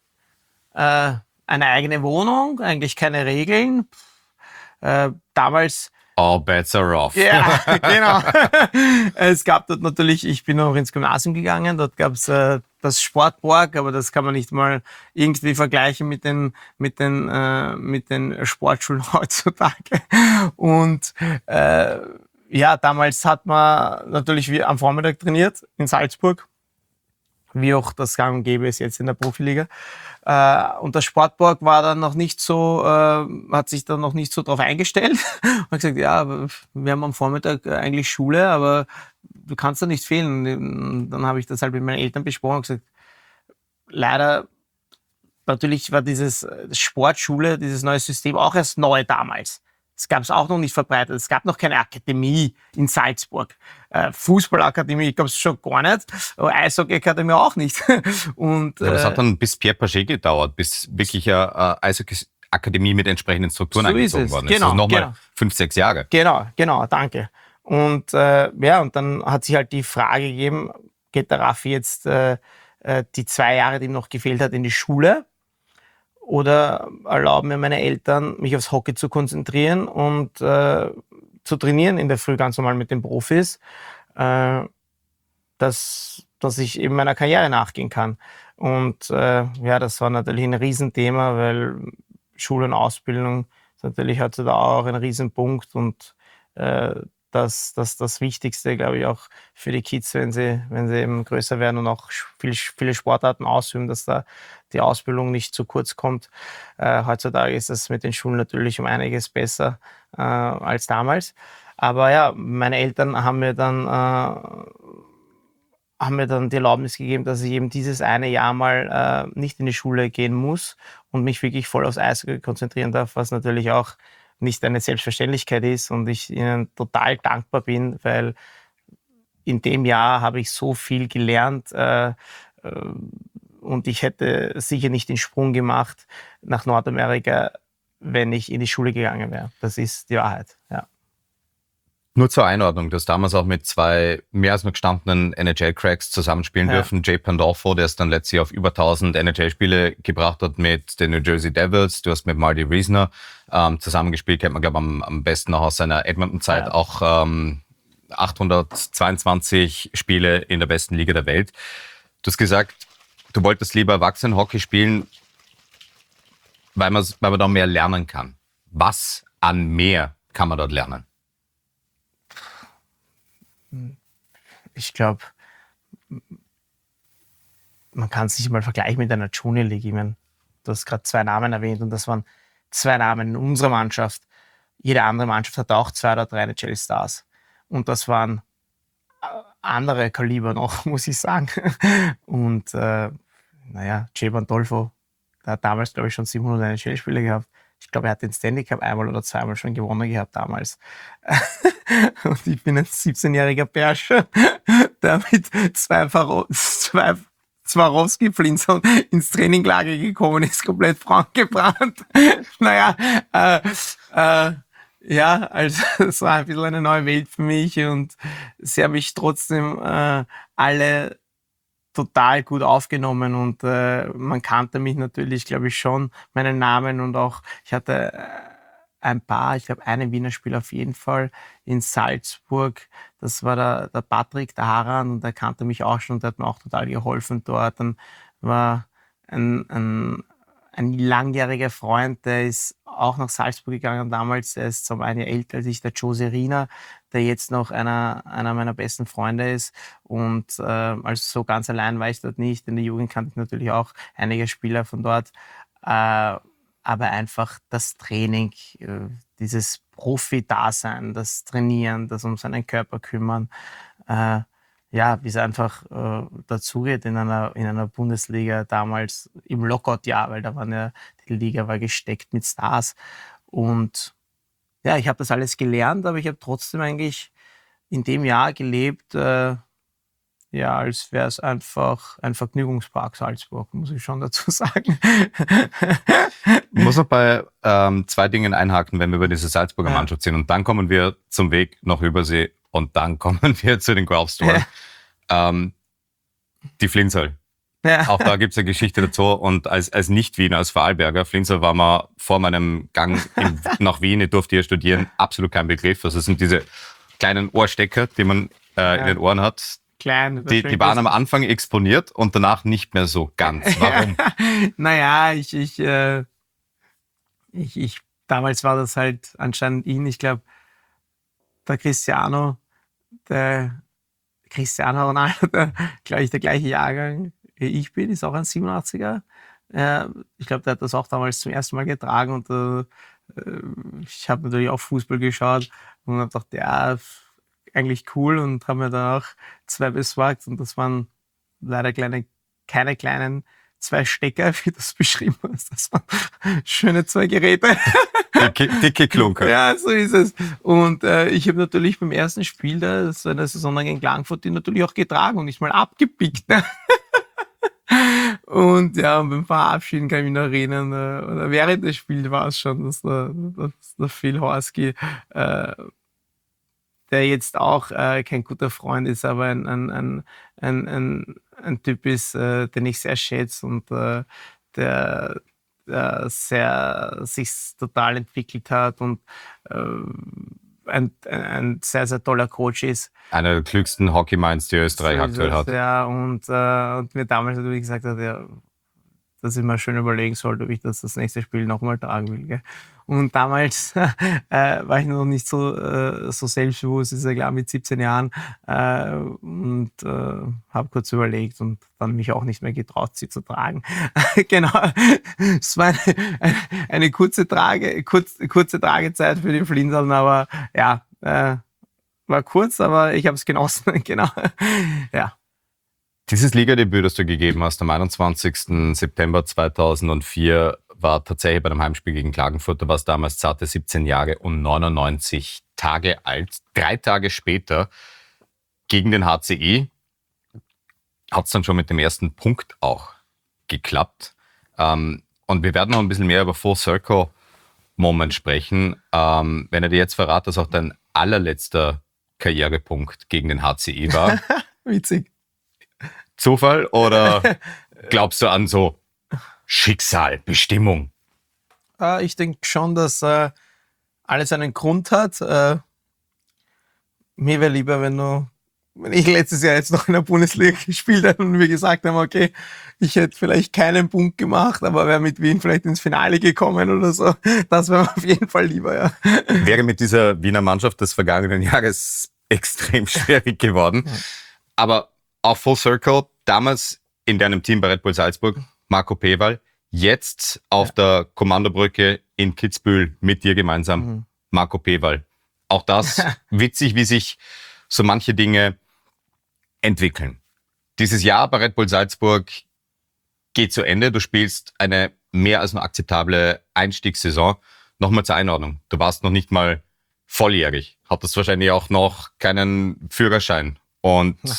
äh, eine eigene Wohnung, eigentlich keine Regeln. Äh, damals All bets are off. ja, genau. Es gab dort natürlich, ich bin noch ins Gymnasium gegangen, dort gab es äh, das Sportborg, aber das kann man nicht mal irgendwie vergleichen mit den, mit den, äh, mit den Sportschulen heutzutage. Und äh, ja, damals hat man natürlich wie am Vormittag trainiert in Salzburg, wie auch das gang und gäbe ist jetzt in der Profiliga. Äh, und das Sportborg war dann noch nicht so, äh, hat sich dann noch nicht so drauf eingestellt. Und hat gesagt, ja, wir haben am Vormittag eigentlich Schule, aber du kannst da nicht fehlen. Und dann habe ich das halt mit meinen Eltern besprochen und gesagt, leider, natürlich war dieses Sportschule, dieses neue System auch erst neu damals. Es gab es auch noch nicht verbreitet. Es gab noch keine Akademie in Salzburg. Äh, Fußballakademie gab es schon gar nicht. Aber Eishockey-Akademie auch nicht. Und, Ja, aber es äh, hat dann bis Pierre Paget gedauert, bis wirklich eine äh, Eishockey-Akademie mit entsprechenden Strukturen So ist eingezogen es. worden Genau, ist. Also nochmal genau. fünf, sechs Jahre. Genau, genau, danke. Und äh, ja, und dann hat sich halt die Frage gegeben, geht der Raffi jetzt äh, äh, die zwei Jahre, die ihm noch gefehlt hat, in die Schule? Oder erlauben mir meine Eltern, mich aufs Hockey zu konzentrieren und äh, zu trainieren in der Früh ganz normal mit den Profis, äh, dass, dass ich eben meiner Karriere nachgehen kann. Und äh, ja, das war natürlich ein Riesenthema, weil Schule und Ausbildung ist natürlich heutzutage auch ein Riesenpunkt und äh, das, das das Wichtigste, glaube ich, auch für die Kids, wenn sie, wenn sie eben größer werden und auch viel, viele Sportarten ausüben, dass da die Ausbildung nicht zu kurz kommt. Äh, heutzutage ist das mit den Schulen natürlich um einiges besser äh, als damals. Aber ja, meine Eltern haben mir dann, äh, haben mir dann die Erlaubnis gegeben, dass ich eben dieses eine Jahr mal äh, nicht in die Schule gehen muss und mich wirklich voll aufs Eishockey konzentrieren darf, was natürlich auch nicht eine Selbstverständlichkeit ist und ich ihnen total dankbar bin, weil in dem Jahr habe ich so viel gelernt äh, äh, und ich hätte sicher nicht den Sprung gemacht nach Nordamerika, wenn ich in die Schule gegangen wäre. Das ist die Wahrheit, ja. Nur zur Einordnung, du hast damals auch mit zwei mehr als nur gestandenen N H L-Cracks zusammenspielen Ja. dürfen. Jay Pandolfo, der es dann letztes Jahr auf über tausend N H L-Spiele gebracht hat mit den New Jersey Devils. Du hast mit Marty Riesner ähm, zusammengespielt, kennt man, glaube ich, am, am besten noch aus seiner Edmonton-Zeit. Ja. Auch ähm, achthundertzweiundzwanzig Spiele in der besten Liga der Welt. Du hast gesagt, du wolltest lieber Erwachsenen-Hockey spielen, weil, man's, weil man da mehr lernen kann. Was an mehr kann man dort lernen? Ich glaube, man kann es nicht mal vergleichen mit einer Junior League. Ich mein, du hast gerade zwei Namen erwähnt und das waren zwei Namen in unserer Mannschaft. Jede andere Mannschaft hat auch zwei oder drei N H L-Stars. Und das waren andere Kaliber noch, muss ich sagen. Und äh, naja, Jay Pandolfo, der hat damals, glaube ich, schon siebenhundert N H L-Spiele gehabt. Ich glaube, er hat den Stanley Cup einmal oder zweimal schon gewonnen gehabt damals. Und ich bin ein siebzehnjähriger Bursche, der mit zwei, zwei Swarovski-Flinzern ins Traininglager gekommen ist, komplett braun gebrannt. Naja, äh, äh, ja, also es war ein bisschen eine neue Welt für mich und sie haben mich trotzdem äh, alle total gut aufgenommen und äh, man kannte mich natürlich, glaube ich, schon, meinen Namen und auch, ich hatte äh, ein paar, ich glaube, einen Wiener Spieler auf jeden Fall in Salzburg, das war der, der Patrick, der Haran, und der kannte mich auch schon und der hat mir auch total geholfen dort. Dann war ein, ein, ein langjähriger Freund, der ist auch nach Salzburg gegangen damals, der ist zum einen älter als ich, der Joe Serina, der jetzt noch einer, einer meiner besten Freunde ist. Und äh, also so ganz allein war ich dort nicht. In der Jugend kannte ich natürlich auch einige Spieler von dort. Äh, aber einfach das Training, äh, dieses Profi-Dasein, das Trainieren, das um seinen Körper kümmern, äh, ja, wie es einfach äh, dazugeht in einer, in einer Bundesliga damals im Lockout-Jahr, weil da waren ja, die Liga war gesteckt mit Stars. Und ja, ich habe das alles gelernt, aber ich habe trotzdem eigentlich in dem Jahr gelebt, äh, ja, als wäre es einfach ein Vergnügungspark Salzburg, muss ich schon dazu sagen. Ich muss noch bei ähm, zwei Dingen einhaken, wenn wir über diese Salzburger Ja. Mannschaft sind. Und dann kommen wir zum Weg nach Übersee und dann kommen wir zu den Guelph-Storm. Ja. Ähm, die Flinsal. Ja. Auch da gibt es eine Geschichte dazu. Und als, als Nicht-Wiener, als Vorarlberger, Flinsal war mir vor meinem Gang in, nach Wien, ich durfte hier studieren, absolut kein Begriff. Also es sind diese kleinen Ohrstecker, die man äh, Ja. in den Ohren hat. Klein. Die, die waren am Anfang exponiert und danach nicht mehr so ganz. Warum? Naja, ich, ich, äh, ich, ich, damals war das halt anscheinend ihn, ich glaube, der Cristiano, der Cristiano Ronaldo, der, glaube ich, der gleiche Jahrgang wie ich bin, ist auch ein siebenundachtziger. Äh, ich glaube, der hat das auch damals zum ersten Mal getragen und äh, ich habe natürlich auch Fußball geschaut und habe gedacht, ja, eigentlich cool, und habe mir dann auch zwei besorgt und das waren leider kleine, keine kleinen zwei Stecker, wie du das beschrieben hast. Das waren schöne zwei Geräte. Dicke, dicke Klunker. Ja, so ist es. Und äh, ich habe natürlich beim ersten Spiel da, das war in der Saison gegen Klagenfurt, die natürlich auch getragen und nicht mal abgepickt. Ne? Und ja, und beim Verabschieden kann ich mich noch erinnern, äh, oder während des Spiels war es schon, dass der, dass der Phil Horsky, äh, der jetzt auch äh, kein guter Freund ist, aber ein, ein, ein, ein, ein, ein Typ ist, äh, den ich sehr schätze und äh, der, der sehr, sich total entwickelt hat und äh, ein, ein sehr, sehr toller Coach ist. Einer der klügsten Hockey-Minds, die Österreich So ist aktuell es, hat. Ja, und, äh, und mir damals natürlich gesagt hat, ja, dass ich mir schön überlegen sollte, ob ich das, das nächste Spiel nochmal tragen will. Gell? Und damals äh, war ich noch nicht so, äh, so selbstbewusst, ist ja klar, mit siebzehn Jahren, äh, und äh, habe kurz überlegt und dann mich auch nicht mehr getraut, sie zu tragen. Genau, es war eine, eine kurze, Trage, kurz, kurze Tragezeit für die Flinseln, aber ja, äh, war kurz, aber ich habe es genossen. Genau, ja. Dieses Ligadebüt, das du gegeben hast am einundzwanzigsten September zweitausendvier, war tatsächlich bei einem Heimspiel gegen Klagenfurt. Du warst damals zarte siebzehn Jahre und neunundneunzig Tage alt. Drei Tage später gegen den H C I hat es dann schon mit dem ersten Punkt auch geklappt. Ähm, und wir werden noch ein bisschen mehr über Full Circle Moment sprechen. Ähm, wenn er dir jetzt verrate, dass auch dein allerletzter Karrierepunkt gegen den H C I war. Witzig. Zufall oder glaubst du an so Schicksal, Bestimmung? Äh, ich denke schon, dass äh, alles einen Grund hat. Äh, mir wäre lieber, wenn du, wenn ich letztes Jahr jetzt noch in der Bundesliga gespielt hätte und wir gesagt haben, okay, ich hätte vielleicht keinen Punkt gemacht, aber wäre mit Wien vielleicht ins Finale gekommen oder so. Das wäre mir auf jeden Fall lieber, ja. Wäre mit dieser Wiener Mannschaft des vergangenen Jahres extrem schwierig geworden. Aber auch Full Circle, damals in deinem Team bei Red Bull Salzburg, Marco Pewal, jetzt auf ja. der Kommandobrücke in Kitzbühel mit dir gemeinsam, mhm. Marco Pewal. Auch das witzig, wie sich so manche Dinge entwickeln. Dieses Jahr bei Red Bull Salzburg geht zu Ende. Du spielst eine mehr als nur akzeptable Einstiegssaison. Nochmal zur Einordnung. Du warst noch nicht mal volljährig. Hattest wahrscheinlich auch noch keinen Führerschein. Und ja.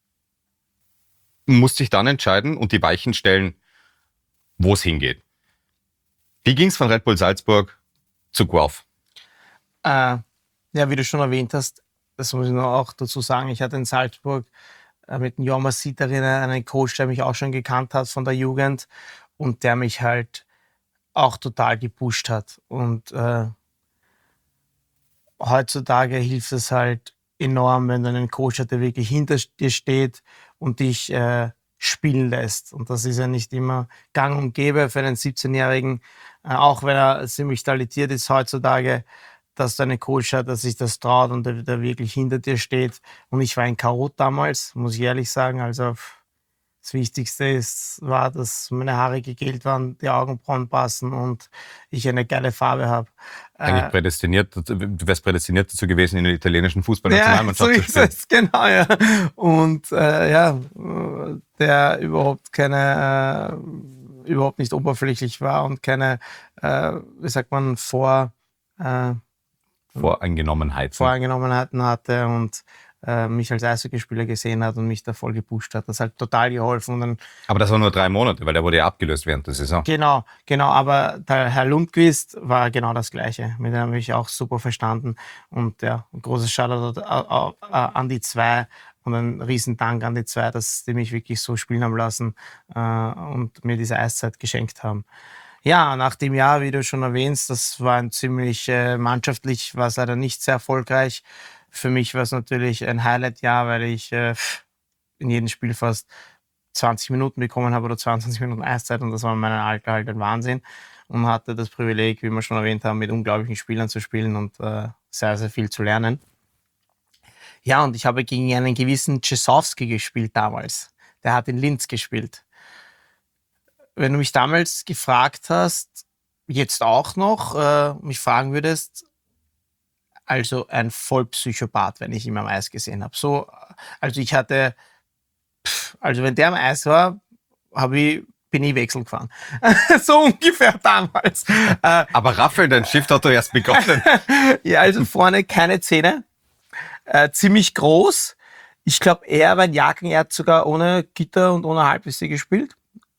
musst dich dann entscheiden und die Weichen stellen, wo es hingeht. Wie ging es von Red Bull Salzburg zu Guelph? Äh, ja, wie du schon erwähnt hast, das muss ich noch auch dazu sagen, ich hatte in Salzburg äh, mit dem Jorma Sitarin einen Coach, der mich auch schon gekannt hat von der Jugend und der mich halt auch total gepusht hat. Und äh, heutzutage hilft es halt enorm, wenn du einen Coach hast, der wirklich hinter dir steht und dich äh, spielen lässt. Und das ist ja nicht immer gang und gäbe für einen siebzehnjährigen, äh, auch wenn er ziemlich talentiert ist heutzutage, dass du einen Coach hast, der sich das traut und der, der wirklich hinter dir steht. Und ich war ein Chaot damals, muss ich ehrlich sagen. Also das Wichtigste ist, war, dass meine Haare gegelt waren, die Augenbrauen passen und ich eine geile Farbe habe. Eigentlich prädestiniert, du wärst prädestiniert dazu gewesen, in der italienischen Fußballnationalmannschaft ja, so zu spielen. Ist es, genau, ja. Und äh, ja, der überhaupt keine, äh, überhaupt nicht oberflächlich war und keine, äh, wie sagt man, vor, äh, Voreingenommenheiten. Voreingenommenheiten hatte und äh, mich als Eishockeyspieler gesehen hat und mich da voll gepusht hat. Das hat total geholfen. Und dann, aber das war nur drei Monate, weil der wurde ja abgelöst während der Saison. Genau, genau. Aber der Herr Lundqvist war genau das Gleiche. Mit dem habe ich auch super verstanden. Und ja, ein großes Shoutout an die zwei und ein riesen Dank an die zwei, dass die mich wirklich so spielen haben lassen äh, und mir diese Eiszeit geschenkt haben. Ja, nach dem Jahr, wie du schon erwähnst, das war ein ziemlich äh, mannschaftlich, war es leider nicht sehr erfolgreich. Für mich war es natürlich ein Highlight-Jahr, weil ich äh, in jedem Spiel fast zwanzig Minuten bekommen habe oder zweiundzwanzig Minuten Eiszeit und das war in meinem Alter halt ein Wahnsinn und hatte das Privileg, wie wir schon erwähnt haben, mit unglaublichen Spielern zu spielen und äh, sehr, sehr viel zu lernen. Ja, und ich habe gegen einen gewissen Czesowski gespielt damals. Der hat in Linz gespielt. Wenn du mich damals gefragt hast, jetzt auch noch, äh, mich fragen würdest, also ein Vollpsychopath, wenn ich ihn am Eis gesehen habe. So, also ich hatte, pff, also wenn der am Eis war, hab ich, bin ich Wechsel gefahren. So ungefähr damals. Äh, Aber Raphael, dein Shift hat doch erst begonnen. ja, also vorne keine Zähne, äh, ziemlich groß. Ich glaube, er war ein Jahrgang, er hat sogar ohne Gitter und ohne Halbweste gespielt.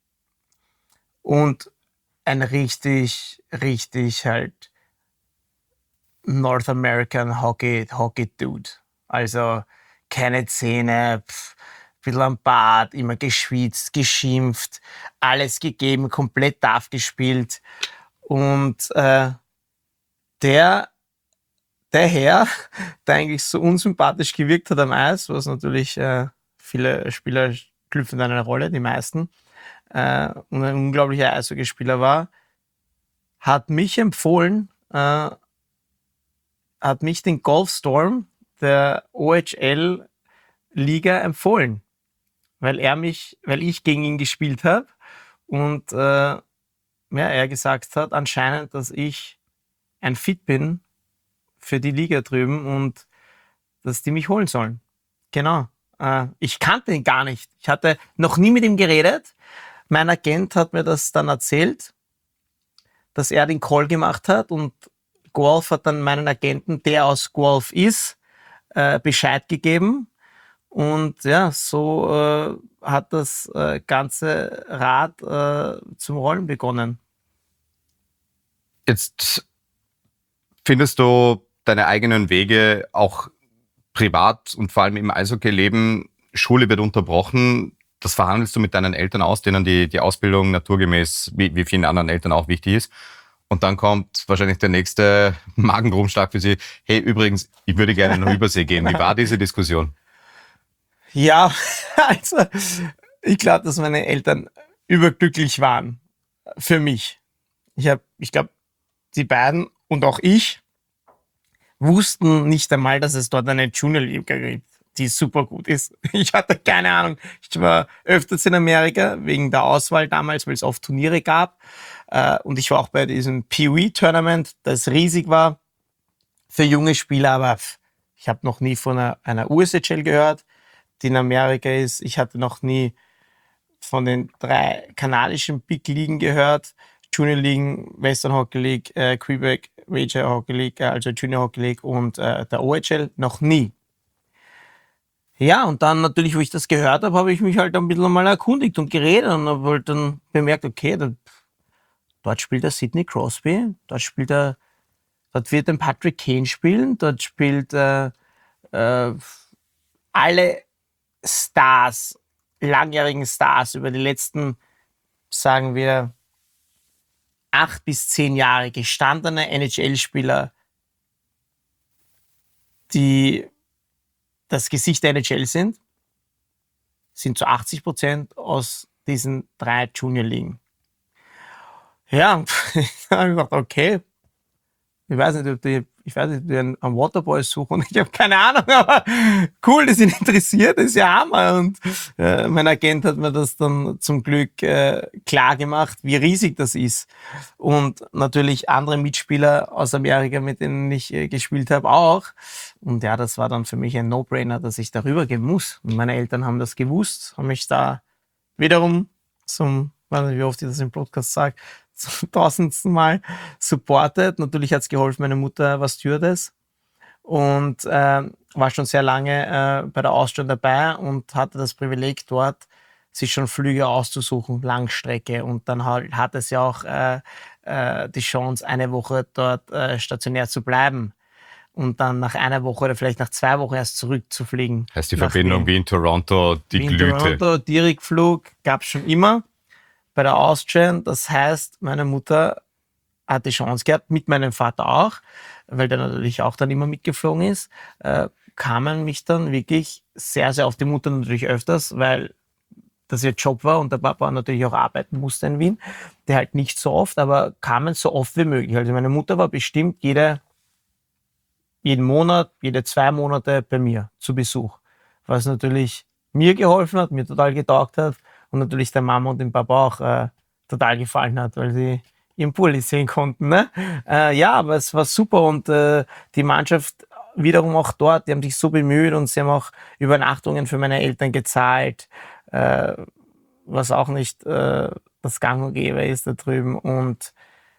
Und ein richtig, richtig halt North American Hockey, Hockey Dude. Also keine Zähne, pff, bisschen am Bart, immer geschwitzt, geschimpft, alles gegeben, komplett tough gespielt. Und äh, der, der Herr, der eigentlich so unsympathisch gewirkt hat am Eis, was natürlich äh, viele Spieler schlüpfen in eine Rolle, die meisten, äh, und ein unglaublicher Eishockeyspieler war, hat mich empfohlen, äh, hat mich den Golfstorm der O H L-Liga empfohlen, weil er mich, weil ich gegen ihn gespielt habe und äh, ja, er gesagt hat anscheinend, dass ich ein Fit bin für die Liga drüben und dass die mich holen sollen. Genau. Äh, ich kannte ihn gar nicht. Ich hatte noch nie mit ihm geredet. Mein Agent hat mir das dann erzählt, dass er den Call gemacht hat und Guelph hat dann meinen Agenten, der aus Guelph ist, äh, Bescheid gegeben. Und ja, so äh, hat das äh, ganze Rad äh, zum Rollen begonnen. Jetzt findest du deine eigenen Wege auch privat und vor allem im Eishockey-Leben. Schule wird unterbrochen. Das verhandelst du mit deinen Eltern aus, denen die, die Ausbildung naturgemäß, wie, wie vielen anderen Eltern auch wichtig ist. Und dann kommt wahrscheinlich der nächste Magengrumschlag für sie. Hey, übrigens, ich würde gerne nach Übersee gehen. Wie war diese Diskussion? Ja, also ich glaube, dass meine Eltern überglücklich waren für mich. Ich habe, ich glaube, die beiden und auch ich wussten nicht einmal, dass es dort eine Junior Liga gibt, die super gut ist. Ich hatte keine Ahnung. Ich war öfters in Amerika wegen der Auswahl damals, weil es oft Turniere gab. Und ich war auch bei diesem P O E-Tournament, das riesig war für junge Spieler, aber ich habe noch nie von einer, einer U S H L gehört, die in Amerika ist. Ich hatte noch nie von den drei kanadischen Big Ligen gehört. Junior Ligen, Western Hockey League, äh, Quebec Major Hockey League, also Junior Hockey League und äh, der O H L noch nie. Ja, und dann natürlich, wo ich das gehört habe, habe ich mich halt ein bisschen mal erkundigt und geredet und habe halt dann bemerkt, okay, da, dort spielt der Sidney Crosby, dort spielt er, dort wird ein Patrick Kane spielen, dort spielt äh, äh, alle Stars, langjährigen Stars über die letzten, sagen wir, acht bis zehn Jahre gestandene N H L-Spieler, die das Gesicht der N H L sind, sind zu achtzig Prozent aus diesen drei Junior-Ligen. Ja, da habe ich gedacht, okay, ich weiß nicht, ob die, ich weiß nicht, ob die einen Waterboy suchen, ich habe keine Ahnung, aber cool, die sind interessiert, das ist ja Hammer. Und äh, mein Agent hat mir das dann zum Glück äh, klar gemacht, wie riesig das ist. Und natürlich andere Mitspieler aus Amerika, mit denen ich äh, gespielt habe, auch. Und ja, das war dann für mich ein No-Brainer, dass ich darüber gehen muss. Und meine Eltern haben das gewusst, haben mich da wiederum zum, ich weiß nicht, wie oft ich das im Podcast sage, zum tausendsten Mal supportet. Natürlich hat es geholfen, meine Mutter war Stewardess und äh, war schon sehr lange äh, bei der Austrian dabei und hatte das Privileg, dort sich schon Flüge auszusuchen, Langstrecke. Und dann halt, hatte sie auch äh, äh, die Chance, eine Woche dort äh, stationär zu bleiben. Und dann nach einer Woche oder vielleicht nach zwei Wochen erst zurückzufliegen. Heißt die Verbindung wie in Toronto, die Wien, Glüte. Toronto, Direktflug gab es schon immer bei der Austrian. Das heißt, meine Mutter hat die Chance gehabt, mit meinem Vater auch, weil der natürlich auch dann immer mitgeflogen ist, äh, kamen mich dann wirklich sehr, sehr auf die Mutter natürlich öfters, weil das ihr Job war und der Papa natürlich auch arbeiten musste in Wien. Der halt nicht so oft, aber kamen so oft wie möglich. Also meine Mutter war bestimmt jede jeden Monat, jede zwei Monate bei mir zu Besuch. Was natürlich mir geholfen hat, mir total getaugt hat und natürlich der Mama und dem Papa auch äh, total gefallen hat, weil sie ihren Pulli sehen konnten. Ne? Äh, ja, aber es war super und äh, die Mannschaft wiederum auch dort, die haben sich so bemüht und sie haben auch Übernachtungen für meine Eltern gezahlt, äh, was auch nicht äh, das Gang und Gäbe ist da drüben. Und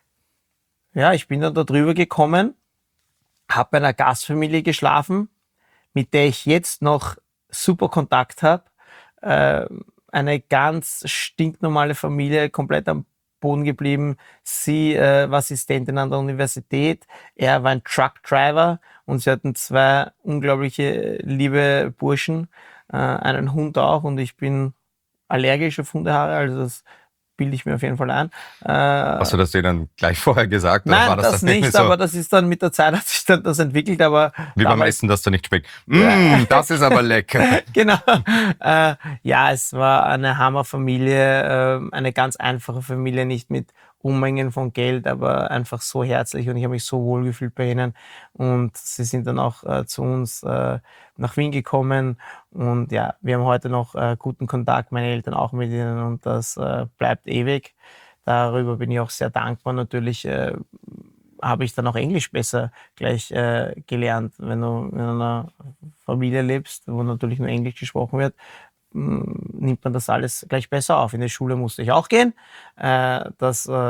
ja, ich bin dann da drüber gekommen, habe bei einer Gastfamilie geschlafen, mit der ich jetzt noch super Kontakt habe. Äh, eine ganz stinknormale Familie, komplett am Boden geblieben. Sie äh, war Assistentin an der Universität, er war ein Truckdriver und sie hatten zwei unglaubliche liebe Burschen, äh, einen Hund auch und ich bin allergisch auf Hundehaare, also das bilde ich mir auf jeden Fall ein. Äh, Hast du das denen gleich vorher gesagt? Oder nein, war das, das dann nicht, so, aber das ist dann mit der Zeit hat sich dann das entwickelt, aber wie beim damals- Essen, das da nicht schmeckt. Mm, das ist aber lecker. Genau. Äh, ja, es war eine Hammerfamilie, äh, eine ganz einfache Familie, nicht mit Unmengen von Geld, aber einfach so herzlich und ich habe mich so wohl gefühlt bei ihnen und sie sind dann auch äh, zu uns äh, nach Wien gekommen und ja, wir haben heute noch äh, guten Kontakt, meine Eltern auch mit ihnen und das äh, bleibt ewig. Darüber bin ich auch sehr dankbar. Natürlich äh, habe ich dann auch Englisch besser gleich äh, gelernt, wenn du in einer Familie lebst, wo natürlich nur Englisch gesprochen wird, nimmt man das alles gleich besser auf. In die Schule musste ich auch gehen. Äh, das äh,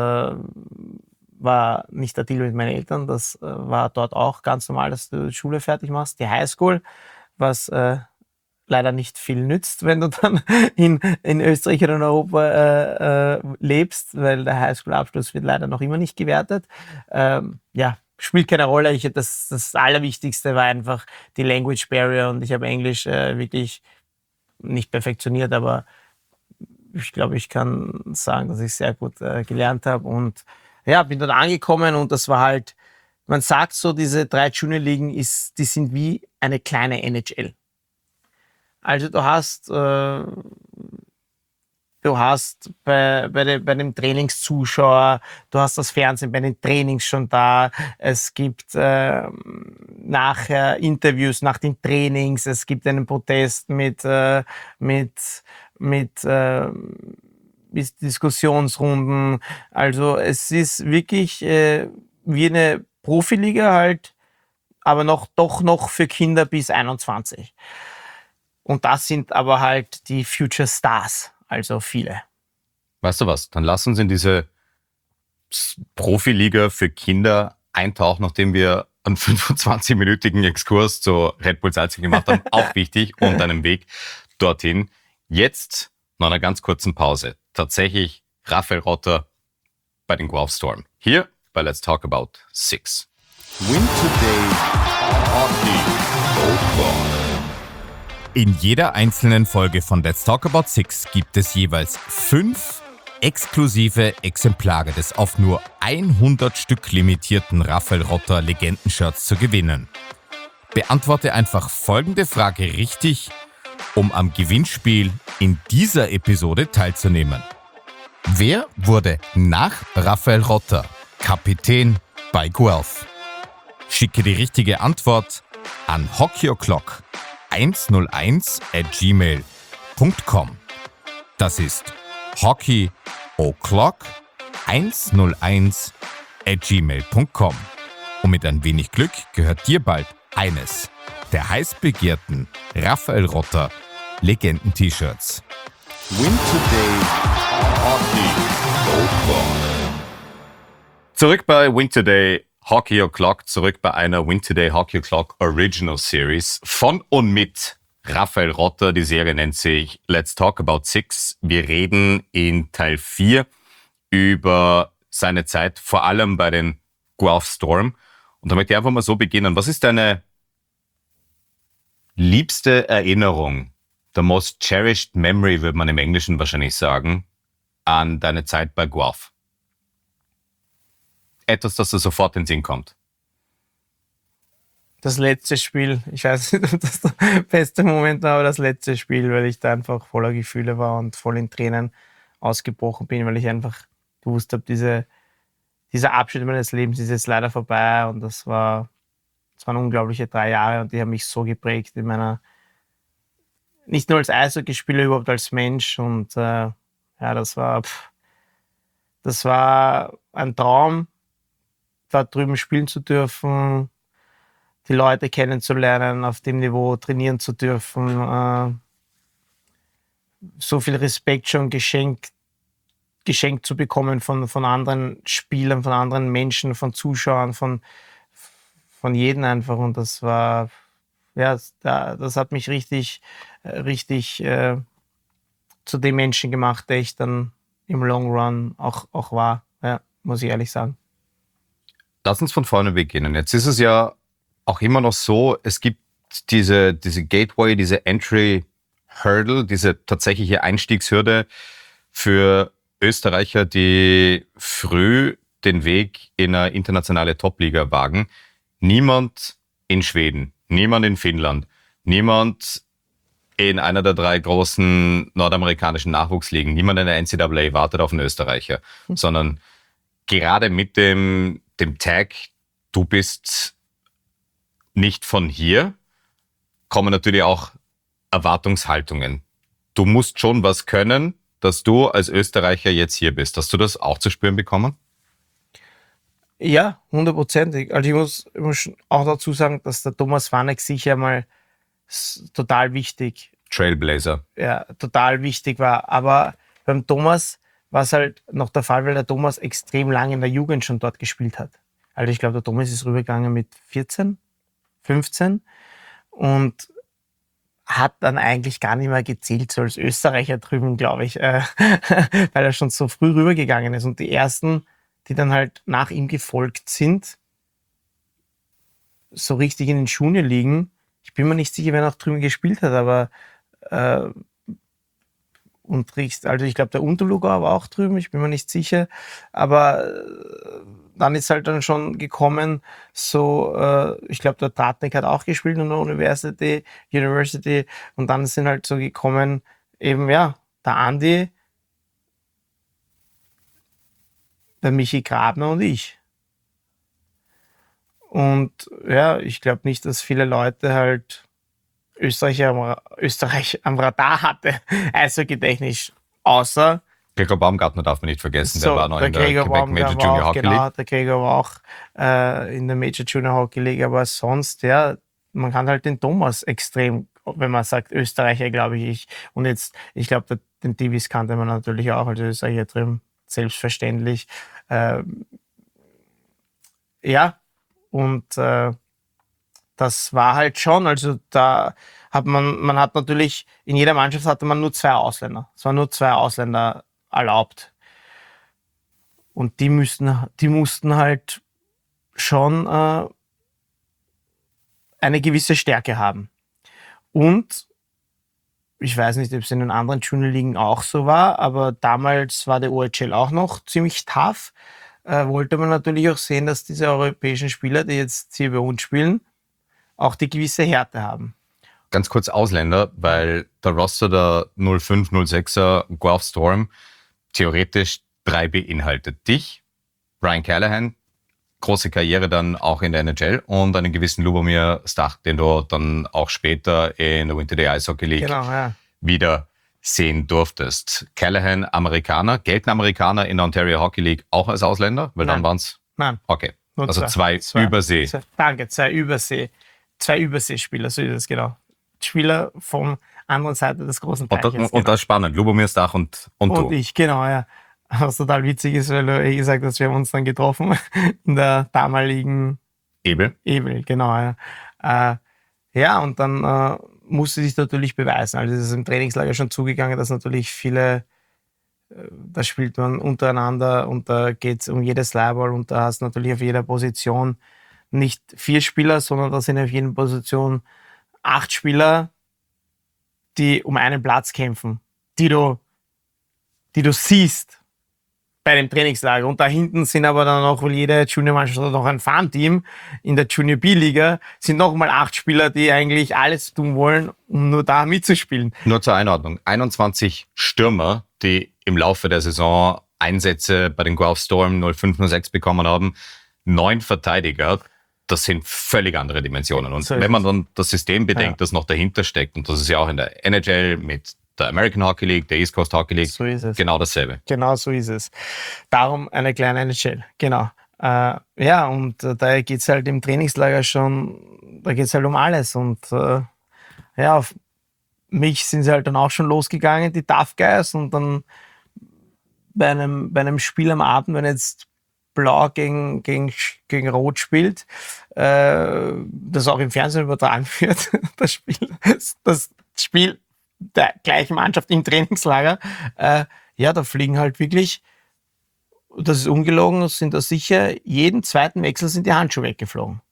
war nicht der Deal mit meinen Eltern. Das äh, war dort auch ganz normal, dass du die Schule fertig machst, die Highschool, was äh, leider nicht viel nützt, wenn du dann in, in Österreich oder in Europa äh, äh, lebst, weil der Highschool-Abschluss wird leider noch immer nicht gewertet. Ähm, ja, spielt keine Rolle. Ich, das, das Allerwichtigste war einfach die Language Barrier und ich habe Englisch äh, wirklich nicht perfektioniert, aber ich glaube, ich kann sagen, dass ich sehr gut äh, gelernt habe und ja, bin dort angekommen und das war halt, man sagt so, diese drei Junior-Ligen, ist, die sind wie eine kleine N H L. Also du hast, äh, du hast bei, bei, de, bei dem Trainingszuschauer, du hast das Fernsehen bei den Trainings schon da, es gibt äh, nachher Interviews nach den Trainings, es gibt einen Protest mit, äh, mit, mit, äh, mit Diskussionsrunden. Also es ist wirklich äh, wie eine Profiliga halt, aber noch, doch noch für Kinder bis einundzwanzig. Und das sind aber halt die Future Stars, also viele. Weißt du was, dann lass uns in diese Profiliga für Kinder eintauchen, nachdem wir einen fünfundzwanzig-minütigen Exkurs zu Red Bull Salzburg gemacht haben, auch wichtig, und einen Weg dorthin. Jetzt nach einer ganz kurzen Pause. Tatsächlich Raphael Rotter bei den Guelph Storm. Hier bei Let's Talk About Six. Win today, hockey, go far. In jeder einzelnen Folge von Let's Talk About Six gibt es jeweils fünf exklusive Exemplare des auf nur hundert Stück limitierten Raphael Rotter Legendenshirts zu gewinnen. Beantworte einfach folgende Frage richtig, um am Gewinnspiel in dieser Episode teilzunehmen. Wer wurde nach Raphael Rotter Kapitän bei Guelph? Schicke die richtige Antwort an hockeyoclock hunderteins at gmail punkt com. Das ist hockeyoclock hunderteins at gmail punkt com. Und mit ein wenig Glück gehört dir bald eines der heiß begehrten Raphael Rotter Legenden-T-Shirts. Win Today Hockey O'Clock. Zurück bei Win Today Hockey O'Clock, zurück bei einer Win Today Hockey O'Clock Original Series von und mit Raphael Rotter. Die Serie nennt sich Let's Talk About Six. Wir reden in Teil vier über seine Zeit, vor allem bei den Guelph Storm. Und da möchte ich einfach mal so beginnen. Was ist deine liebste Erinnerung, the most cherished memory, würde man im Englischen wahrscheinlich sagen, an deine Zeit bei Guelph? Etwas, das dir sofort in den Sinn kommt. Das letzte Spiel, ich weiß nicht, ob das der beste Moment war, aber das letzte Spiel, weil ich da einfach voller Gefühle war und voll in Tränen ausgebrochen bin, weil ich einfach gewusst habe, diese, dieser Abschnitt meines Lebens ist jetzt leider vorbei und das war, das waren unglaubliche drei Jahre und die haben mich so geprägt in meiner, nicht nur als Eishockeyspieler, überhaupt als Mensch und äh, ja, das war, pff, das war ein Traum, da drüben spielen zu dürfen, die Leute kennenzulernen, auf dem Niveau trainieren zu dürfen, äh, so viel Respekt schon geschenkt, geschenkt zu bekommen von, von anderen Spielern, von anderen Menschen, von Zuschauern, von, von jedem einfach. Und das war, ja, das, das hat mich richtig, richtig äh, zu dem Menschen gemacht, der ich dann im Long Run auch, auch war, ja, muss ich ehrlich sagen. Lass uns von vorne beginnen. Jetzt ist es ja auch immer noch so, es gibt diese, diese Gateway, diese Entry Hurdle, diese tatsächliche Einstiegshürde für Österreicher, die früh den Weg in eine internationale Topliga wagen. Niemand in Schweden, niemand in Finnland, niemand in einer der drei großen nordamerikanischen Nachwuchsligen, niemand in der N C A A wartet auf einen Österreicher, mhm. sondern gerade mit dem, dem Tag, du bist nicht von hier, kommen natürlich auch Erwartungshaltungen. Du musst schon was können, dass du als Österreicher jetzt hier bist. Hast du das auch zu spüren bekommen? Ja, hundertprozentig. Also ich muss, ich muss auch dazu sagen, dass der Thomas Vanek sicher mal total wichtig. Trailblazer. Ja, total wichtig war. Aber beim Thomas war es halt noch der Fall, weil der Thomas extrem lange in der Jugend schon dort gespielt hat. Also ich glaube, der Thomas ist rübergegangen mit vierzehn, fünfzehn und hat dann eigentlich gar nicht mehr gezählt, so als Österreicher drüben, glaube ich, äh, weil er schon so früh rübergegangen ist. Und die ersten, die dann halt nach ihm gefolgt sind, so richtig in den Schuhen liegen. Ich bin mir nicht sicher, wer noch drüben gespielt hat, aber äh, und also ich glaube, der Unterlugauer war auch drüben, ich bin mir nicht sicher. Aber äh, dann ist halt dann schon gekommen, so, äh, ich glaube, der Tratnik hat auch gespielt an der University, University. Und dann sind halt so gekommen, eben, ja, der Andi, der Michi Grabner und ich. Und ja, ich glaube nicht, dass viele Leute halt Österreich am, Österreich am Radar hatte, eishockey-technisch, außer Gregor Baumgartner darf man nicht vergessen, so, der war noch der in der Gregor Quebec Major Junior auch, Hockey genau, League. Der Gregor war auch äh, in der Major Junior Hockey League, aber sonst, ja, man kann halt den Thomas extrem, wenn man sagt Österreicher, glaube ich, ich. Und jetzt, ich glaube, den Divis kannte man natürlich auch als Österreicher drüben, selbstverständlich. Äh, ja, und äh, das war halt schon, also da hat man, man hat natürlich, in jeder Mannschaft hatte man nur zwei Ausländer. Es waren nur zwei Ausländer erlaubt. Und die müssten, die mussten halt schon äh, eine gewisse Stärke haben. Und ich weiß nicht, ob es in den anderen Junior-Ligen auch so war, aber damals war der O H L auch noch ziemlich tough. Äh, wollte man natürlich auch sehen, dass diese europäischen Spieler, die jetzt hier bei uns spielen, auch die gewisse Härte haben. Ganz kurz Ausländer, weil der Roster der null fünf null sechser Guelph Storm theoretisch drei beinhaltet. Dich, Ryan Callahan, große Karriere dann auch in der N H L und einen gewissen Lubomir Stach, den du dann auch später in der Winter Day Eishockey League Genau, ja. wieder sehen durftest. Callahan, Amerikaner. Gelten Amerikaner in der Ontario Hockey League auch als Ausländer? Weil Nein. dann waren es... Nein. Okay, Nur also zwei, zwei. Übersee. Zwei, danke, zwei Übersee. Zwei Überseespieler, so ist es genau. Spieler von anderen Seite des großen Und, Teiches. das, und genau. das ist spannend. Lubomir Stach und, und, Und du. ich, genau, ja. Was total witzig ist, weil du eh gesagt hast, wir haben uns dann getroffen in der damaligen Ebel. Ebel, genau, ja. Äh, ja, und dann äh, musste sich natürlich beweisen. Also es ist im Trainingslager schon zugegangen, dass natürlich viele, äh, da spielt man untereinander und da geht es um jedes Leihball und da hast du natürlich auf jeder Position nicht vier Spieler, sondern da sind auf jeder Position acht Spieler, die um einen Platz kämpfen, die du, die du siehst bei dem Trainingslager. Und da hinten sind aber dann auch, weil jede Junior-Mannschaft hat noch ein Farmteam in der Junior B-Liga, sind noch mal acht Spieler, die eigentlich alles tun wollen, um nur da mitzuspielen. Nur zur Einordnung. einundzwanzig Stürmer, die im Laufe der Saison Einsätze bei den Guelph Storm null fünf null sechs bekommen haben. Neun Verteidiger. Das sind völlig andere Dimensionen. Und So ist wenn man dann das System bedenkt, Ja. das noch dahinter steckt, und das ist ja auch in der N H L mit der American Hockey League, der East Coast Hockey League, So ist es. genau dasselbe. Genau so ist es. Darum eine kleine N H L. Genau. Äh, ja, und äh, da geht es halt im Trainingslager schon, da geht es halt um alles. Und äh, ja, auf mich sind sie halt dann auch schon losgegangen, die Tough Guys. Und dann bei einem, bei einem Spiel am Abend, wenn jetzt Blau gegen, gegen, gegen Rot spielt, äh, das auch im Fernsehen übertragen wird, das Spiel, das Spiel der gleichen Mannschaft im Trainingslager, äh, ja, da fliegen halt wirklich, das ist ungelogen, sind da sicher, jeden zweiten Wechsel sind die Handschuhe weggeflogen.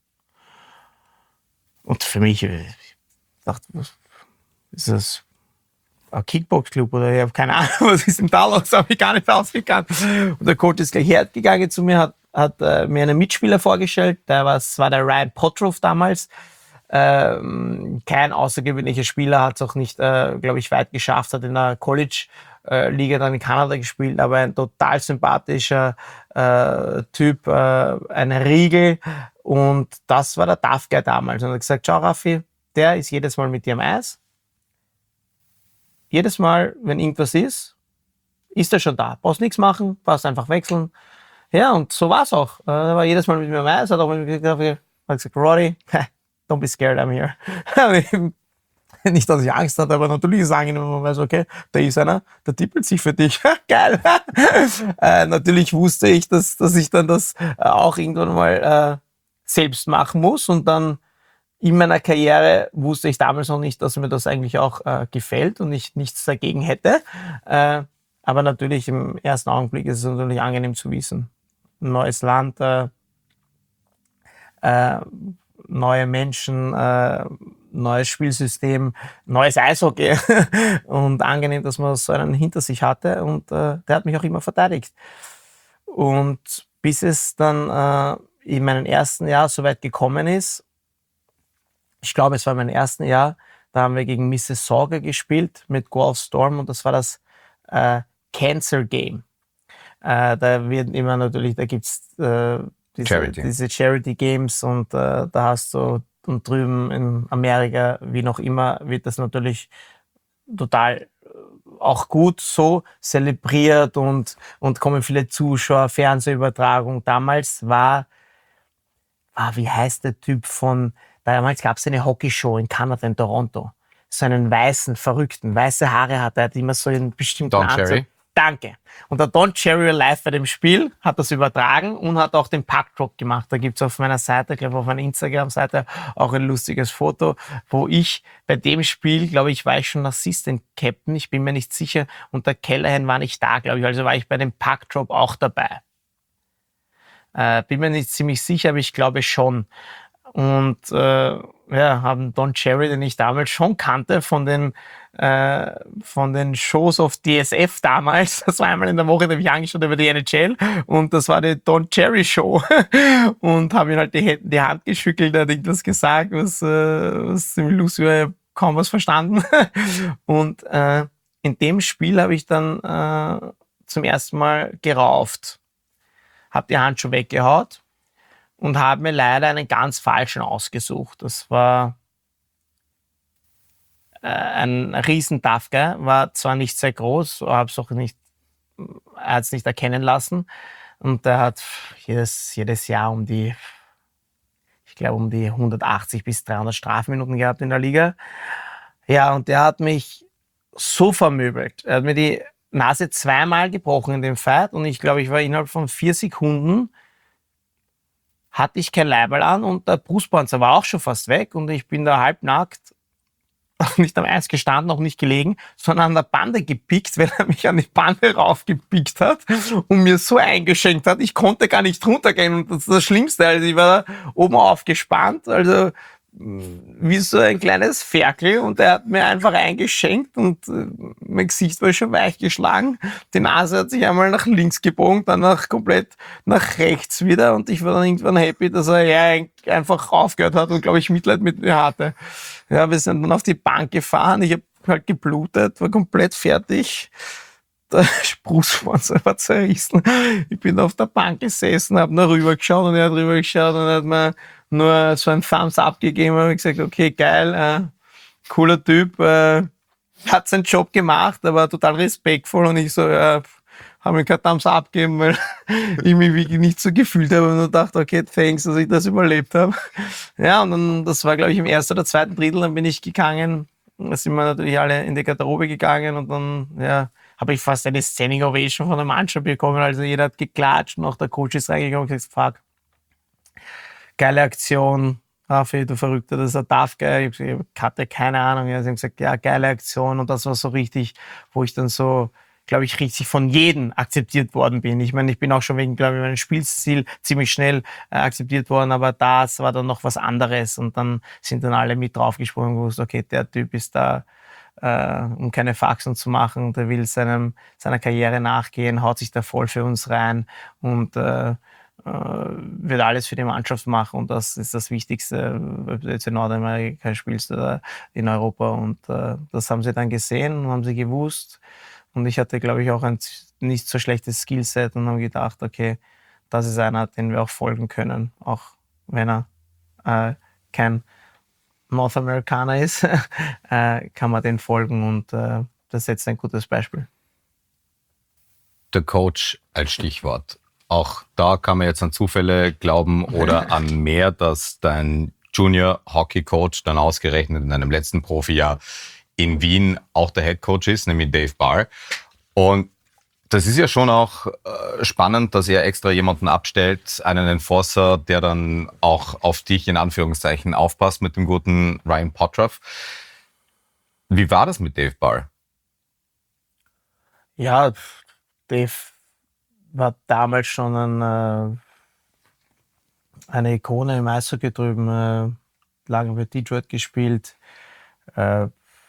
Und für mich, ich dachte, was ist das? Ein Kickbox-Club oder ich habe keine Ahnung, was ist denn da los, habe ich gar nicht ausgekannt. Und der Coach ist gleich hergegangen zu mir, hat, hat äh, mir einen Mitspieler vorgestellt, der war, das war der Ryan Potroff damals. Ähm, kein außergewöhnlicher Spieler, hat es auch nicht, äh, glaube ich, weit geschafft, hat in der College-Liga dann in Kanada gespielt, aber ein total sympathischer äh, Typ, äh, ein Riegel. Und das war der Tough Guy damals. Und er hat gesagt, schau Raffi, der ist jedes Mal mit dir am Eis. Jedes Mal, wenn irgendwas ist, ist er schon da. Brauchst nichts machen, brauchst einfach wechseln. Ja, und so war's auch. Er war jedes Mal mit mir am Eis, hat auch mit mir gesagt, hat gesagt, Roddy, don't be scared, I'm here. Nicht, dass ich Angst hatte, aber natürlich ist es angenehm, wenn man weiß, okay, da ist einer, der tippelt sich für dich. Geil. äh, natürlich wusste ich, dass, dass ich dann das auch irgendwann mal äh, selbst machen muss. Und dann in meiner Karriere wusste ich damals noch nicht, dass mir das eigentlich auch äh, gefällt und ich nichts dagegen hätte. Äh, aber natürlich im ersten Augenblick ist es natürlich angenehm zu wissen. Ein neues Land, äh, äh, neue Menschen, äh, neues Spielsystem, neues Eishockey und angenehm, dass man so einen hinter sich hatte und äh, der hat mich auch immer verteidigt. Und bis es dann äh, in meinem ersten Jahr so weit gekommen ist, ich glaube, es war mein erstes Jahr, da haben wir gegen Mississauga gespielt mit Guelph Storm und das war das äh, Cancer Game. Äh, da wird immer natürlich, da gibt's äh, diese, Charity. diese Charity Games und äh, da hast du und drüben in Amerika, wie noch immer, wird das natürlich total auch gut so zelebriert und, und kommen viele Zuschauer, Fernsehübertragung. Damals war, war, wie heißt der Typ von, damals gab es eine Hockeyshow in Kanada, in Toronto. So einen weißen, verrückten, weiße Haare hat er, hat immer so einen bestimmten Don Anzug. Cherry? Danke. Und der Don Cherry live bei dem Spiel hat das übertragen und hat auch den Puck-Drop gemacht. Da gibt's auf meiner Seite, ich glaube auf meiner Instagram-Seite, auch ein lustiges Foto, wo ich bei dem Spiel, glaube ich, war ich schon Assistant Captain, ich bin mir nicht sicher, und der Callahan war nicht da, glaube ich, also war ich bei dem Puck-Drop auch dabei. Äh, bin mir nicht ziemlich sicher, aber ich glaube schon. und äh, ja, haben Don Cherry, den ich damals schon kannte, von den, äh, von den Shows auf D S F damals. Das war einmal in der Woche, da habe ich angeschaut über die N H L und das war die Don Cherry Show und habe ihm halt die, die Hand geschüttelt, er hat irgendwas gesagt, was, äh, was ziemlich lustig war, ich habe kaum was verstanden. Und äh, in dem Spiel habe ich dann äh, zum ersten Mal gerauft, habe die Handschuhe weggehaut und habe mir leider einen ganz falschen ausgesucht. Das war äh, ein riesen Tough Guy, war zwar nicht sehr groß, habe es auch nicht, er hat es nicht erkennen lassen. Und der hat jedes, jedes Jahr um die, ich glaube um die hundertachtzig bis dreihundert Strafminuten gehabt in der Liga. Ja, und der hat mich so vermöbelt. Er hat mir die Nase zweimal gebrochen in dem Fight und ich glaube, ich war innerhalb von vier Sekunden hatte ich kein Leiberl an und der Brustpanzer war auch schon fast weg und ich bin da halbnackt, nicht am Eis gestanden, auch nicht gelegen, sondern an der Bande gepickt, weil er mich an die Bande raufgepickt hat und mir so eingeschenkt hat, ich konnte gar nicht runtergehen und das ist das Schlimmste, also ich war da oben aufgespannt, also wie so ein kleines Ferkel und er hat mir einfach eingeschenkt und äh, mein Gesicht war schon weich geschlagen. Die Nase hat sich einmal nach links gebogen, dann nach komplett nach rechts wieder und ich war dann irgendwann happy, dass er ja einfach aufgehört hat und glaube ich Mitleid mit mir hatte. Ja, wir sind dann auf die Bank gefahren, ich habe halt geblutet, war komplett fertig. Der Brustpanzer war zerrissen. Ich bin auf der Bank gesessen, habe nur rüber geschaut und er hat rüber geschaut und hat mir nur so ein Thumbs up gegeben und gesagt, okay, geil, äh, cooler Typ, äh, hat seinen Job gemacht, aber total respektvoll und ich so, ja, habe mir kein Thumbs up gegeben, weil ich mich wirklich nicht so gefühlt habe und nur dachte, okay, thanks, dass ich das überlebt habe. Ja, und dann, das war, glaube ich, im ersten oder zweiten Drittel, dann bin ich gegangen, da sind wir natürlich alle in die Garderobe gegangen und dann, ja, habe ich fast eine Standing Ovation von der Mannschaft bekommen. Also jeder hat geklatscht und auch der Coach ist reingegangen und gesagt, fuck, geile Aktion, Rafi, du Verrückter, das ist ein Tough Guy. Ich hatte keine Ahnung. Ja, sie haben gesagt, ja, geile Aktion und das war so richtig, wo ich dann so, glaube ich, richtig von jedem akzeptiert worden bin. Ich meine, ich bin auch schon wegen, glaube ich, meinem Spielstil ziemlich schnell äh, akzeptiert worden, aber das war dann noch was anderes und dann sind dann alle mit draufgesprungen und gewusst, okay, der Typ ist da, Uh, um keine Faxen zu machen, der will seinem, seiner Karriere nachgehen, haut sich da voll für uns rein und uh, uh, wird alles für die Mannschaft machen und das ist das Wichtigste, ob du jetzt in Nordamerika spielst oder in Europa und uh, das haben sie dann gesehen und haben sie gewusst und ich hatte, glaube ich, auch ein nicht so schlechtes Skillset und haben gedacht, okay, das ist einer, den wir auch folgen können, auch wenn er uh, kein North Amerikaner ist, äh, kann man den folgen und äh, das setzt ein gutes Beispiel. Der Coach als Stichwort. Auch da kann man jetzt an Zufälle glauben oder an mehr, dass dein Junior Hockey Coach dann ausgerechnet in deinem letzten Profijahr in Wien auch der Head Coach ist, nämlich Dave Barr. Und das ist ja schon auch äh, spannend, dass er extra jemanden abstellt, einen Enforcer, der dann auch auf dich in Anführungszeichen aufpasst mit dem guten Ryan Pottruff. Wie war das mit Dave Barr? Ja, Dave war damals schon ein, äh, eine Ikone im Eishockey drüben, äh, lange bei Detroit gespielt, äh,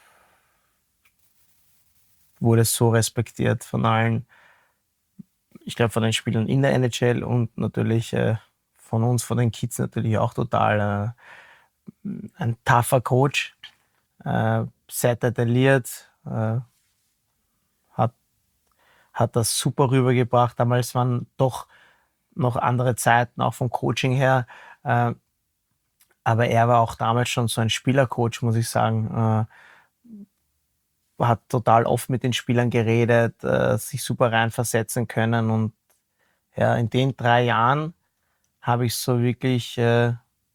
wurde so respektiert von allen. Ich glaube, von den Spielern in der N H L und natürlich äh, von uns, von den Kids natürlich auch total äh, ein tougher Coach, äh, sehr detailliert, äh, hat, hat das super rübergebracht. Damals waren doch noch andere Zeiten, auch vom Coaching her. Äh, aber er war auch damals schon so ein Spielercoach, muss ich sagen. Äh, hat total oft mit den Spielern geredet, äh, sich super reinversetzen können und ja, in den drei Jahren habe ich so wirklich äh,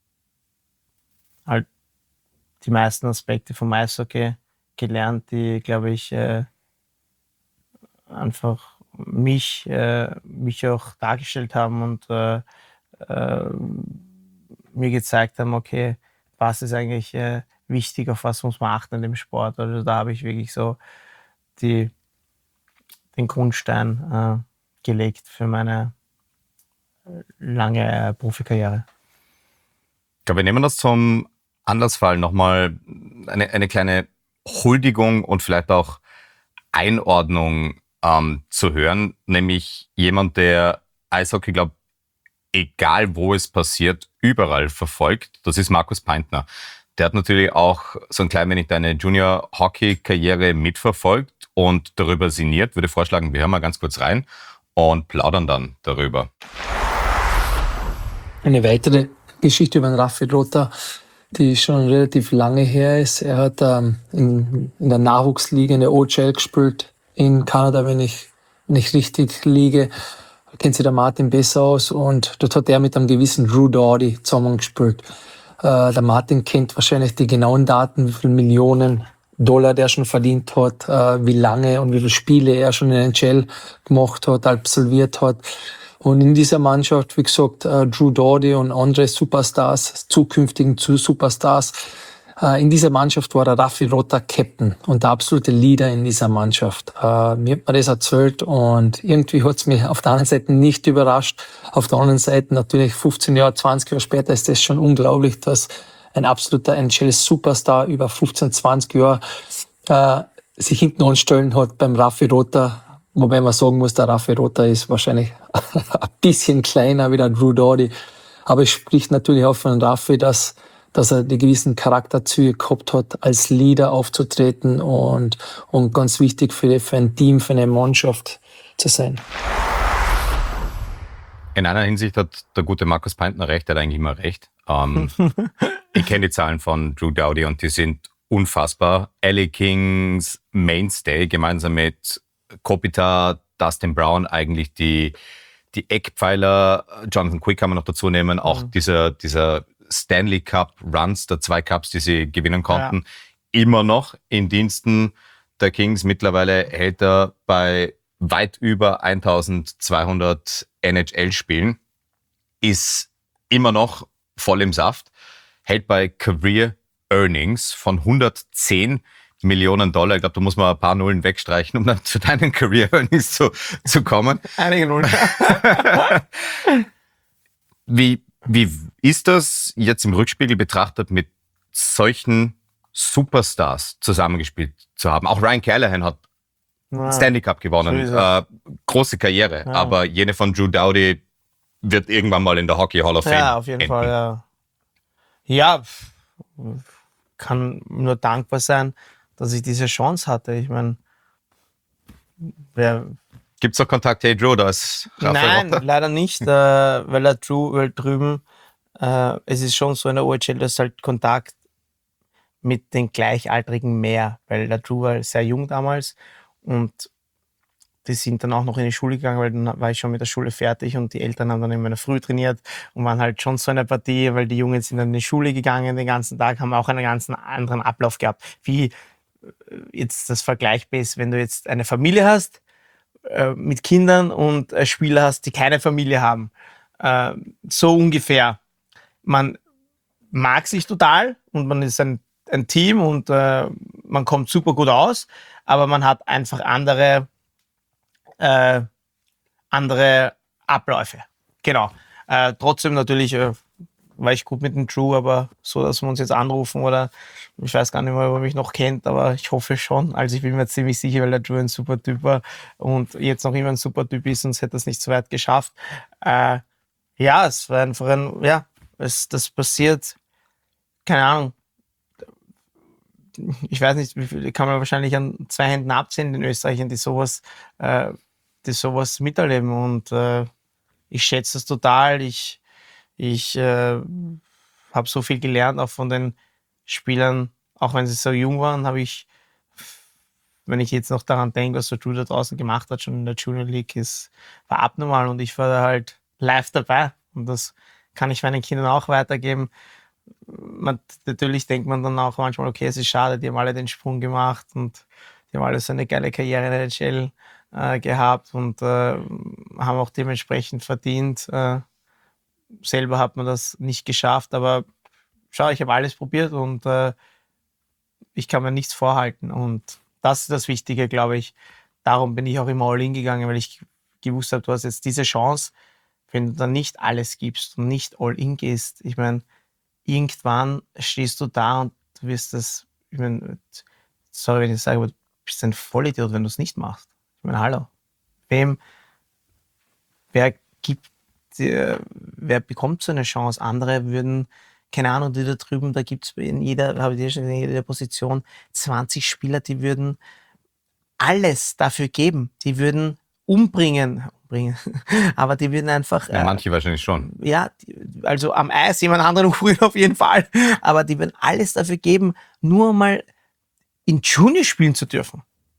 halt die meisten Aspekte vom Eishockey gelernt, die, glaube ich, äh, einfach mich, äh, mich auch dargestellt haben und äh, äh, mir gezeigt haben, okay, was ist eigentlich äh, wichtig, auf was muss man achten in dem Sport. Also da habe ich wirklich so die, den Grundstein äh, gelegt für meine lange äh, Profikarriere. Ich glaube, wir nehmen das zum Anlassfall nochmal eine, eine kleine Huldigung und vielleicht auch Einordnung ähm, zu hören, nämlich jemand, der Eishockey, glaube egal wo es passiert, überall verfolgt. Das ist Markus Peintner. Der hat natürlich auch so ein klein wenig deine Junior-Hockey-Karriere mitverfolgt und darüber sinniert. Würde vorschlagen, wir hören mal ganz kurz rein und plaudern dann darüber. Eine weitere Geschichte über den Raffi Rota, die schon relativ lange her ist. Er hat ähm, in, in der Nachwuchsliga in der O H L gespielt in Kanada, wenn ich, wenn ich richtig liege. Kennt sich der Martin besser aus und dort hat er mit einem gewissen Drew Doughty zusammengespielt. Äh, der Martin kennt wahrscheinlich die genauen Daten, wie viele Millionen Dollar der schon verdient hat, äh, wie lange und wie viele Spiele er schon in der N H L gemacht hat, absolviert hat. Und in dieser Mannschaft, wie gesagt, äh, Drew Doughty und andere Superstars, zukünftigen Superstars. Äh, in dieser Mannschaft war der Raffi Rota Captain und der absolute Leader in dieser Mannschaft. Äh, mir hat man das erzählt und irgendwie hat es mich auf der einen Seite nicht überrascht. Auf der anderen Seite natürlich fünfzehn Jahre, zwanzig Jahre später ist das schon unglaublich, dass ein absoluter N H L-Superstar über fünfzehn, zwanzig Jahre äh, sich hinten anstellen hat beim Raffi Rota. Wobei man sagen muss, der Raffi Rota ist wahrscheinlich ein bisschen kleiner wie der Drew Doughty. Aber es spricht natürlich auch von Raffi, dass, dass er die gewissen Charakterzüge gehabt hat, als Leader aufzutreten und, und ganz wichtig für, für ein Team, für eine Mannschaft zu sein. In einer Hinsicht hat der gute Markus Peintner recht, er hat eigentlich immer recht. Ähm, ich kenne die Zahlen von Drew Doughty und die sind unfassbar. L A Kings Mainstay gemeinsam mit Kopitar, Dustin Brown, eigentlich die, die Eckpfeiler, Jonathan Quick kann man noch dazu nehmen, auch mhm. dieser, dieser Stanley Cup Runs, der zwei Cups, die sie gewinnen konnten, ja. immer noch in Diensten der Kings. Mittlerweile hält er bei weit über eintausendzweihundert N H L-Spielen, ist immer noch voll im Saft, hält bei Career Earnings von hundertzehn Millionen Dollar. Ich glaube, da muss man ein paar Nullen wegstreichen, um dann zu deinen Career Earnings zu, zu kommen. Einige Nullen. wie, wie ist das jetzt im Rückspiegel betrachtet, mit solchen Superstars zusammengespielt zu haben? Auch Ryan Callahan hat ja. Stanley Cup gewonnen. So äh, große Karriere. Ja. Aber jene von Drew Doughty wird irgendwann mal in der Hockey Hall of Fame Ja, auf jeden enden. Fall, ja. Ja, kann nur dankbar sein, dass ich diese Chance hatte. Ich meine, wer... Gibt es noch Kontakt, hey Drew, da ist Nein, Rotter? Leider nicht, äh, weil er Drew, weil drüben, äh, es ist schon so in der O H L, dass halt Kontakt mit den Gleichaltrigen mehr, weil der Drew war sehr jung damals und die sind dann auch noch in die Schule gegangen, weil dann war ich schon mit der Schule fertig und die Eltern haben dann in meiner Früh trainiert und waren halt schon so eine Partie, weil die Jungen sind dann in die Schule gegangen den ganzen Tag, haben auch einen ganz anderen Ablauf gehabt, wie jetzt das vergleichbar ist, wenn du jetzt eine Familie hast äh, mit Kindern und äh, Spieler hast, die keine Familie haben. Äh, so ungefähr. Man mag sich total und man ist ein, ein Team und äh, man kommt super gut aus, aber man hat einfach andere Äh, andere Abläufe. Genau. Äh, trotzdem natürlich äh, war ich gut mit dem Drew, aber so, dass wir uns jetzt anrufen oder ich weiß gar nicht mehr, ob er mich noch kennt, aber ich hoffe schon. Also ich bin mir ziemlich sicher, weil der Drew ein super Typ war und jetzt noch immer ein super Typ ist, sonst hätte er es nicht so weit geschafft. Äh, ja, es war einfach ein, ja, es, das passiert, keine Ahnung, ich weiß nicht, wie viel kann man wahrscheinlich an zwei Händen abzählen in Österreich, die sowas äh, die sowas miterleben und äh, ich schätze es total. Ich, ich äh, habe so viel gelernt, auch von den Spielern, auch wenn sie so jung waren, habe ich, wenn ich jetzt noch daran denke, was der Drew da draußen gemacht hat, schon in der Junior League, ist, war abnormal und ich war da halt live dabei und das kann ich meinen Kindern auch weitergeben. Man, natürlich denkt man dann auch manchmal, okay, es ist schade, die haben alle den Sprung gemacht und die haben alle so eine geile Karriere in der N H L äh, gehabt und äh, haben auch dementsprechend verdient. Äh, selber hat man das nicht geschafft, aber schau, ich habe alles probiert und äh, ich kann mir nichts vorhalten und das ist das Wichtige, glaube ich. Darum bin ich auch immer all in gegangen, weil ich gewusst habe, du hast jetzt diese Chance, wenn du dann nicht alles gibst und nicht all in gehst. Ich meine, irgendwann stehst du da und du wirst das, ich meine, sorry, wenn ich sage, aber du bist ein Vollidiot, wenn du es nicht machst. Ich meine, hallo. Wem, wer gibt dir, wer bekommt so eine Chance? Andere würden, keine Ahnung, die da drüben, da gibt es in jeder, habe ich dir schon gesagt, in jeder Position zwanzig Spieler, die würden alles dafür geben. Die würden umbringen, umbringen, aber die würden einfach... Ja, äh, manche wahrscheinlich schon. Ja, die- also am Eis jemand anderen umbringen auf jeden Fall, aber die würden alles dafür geben, nur mal in Junior spielen zu dürfen.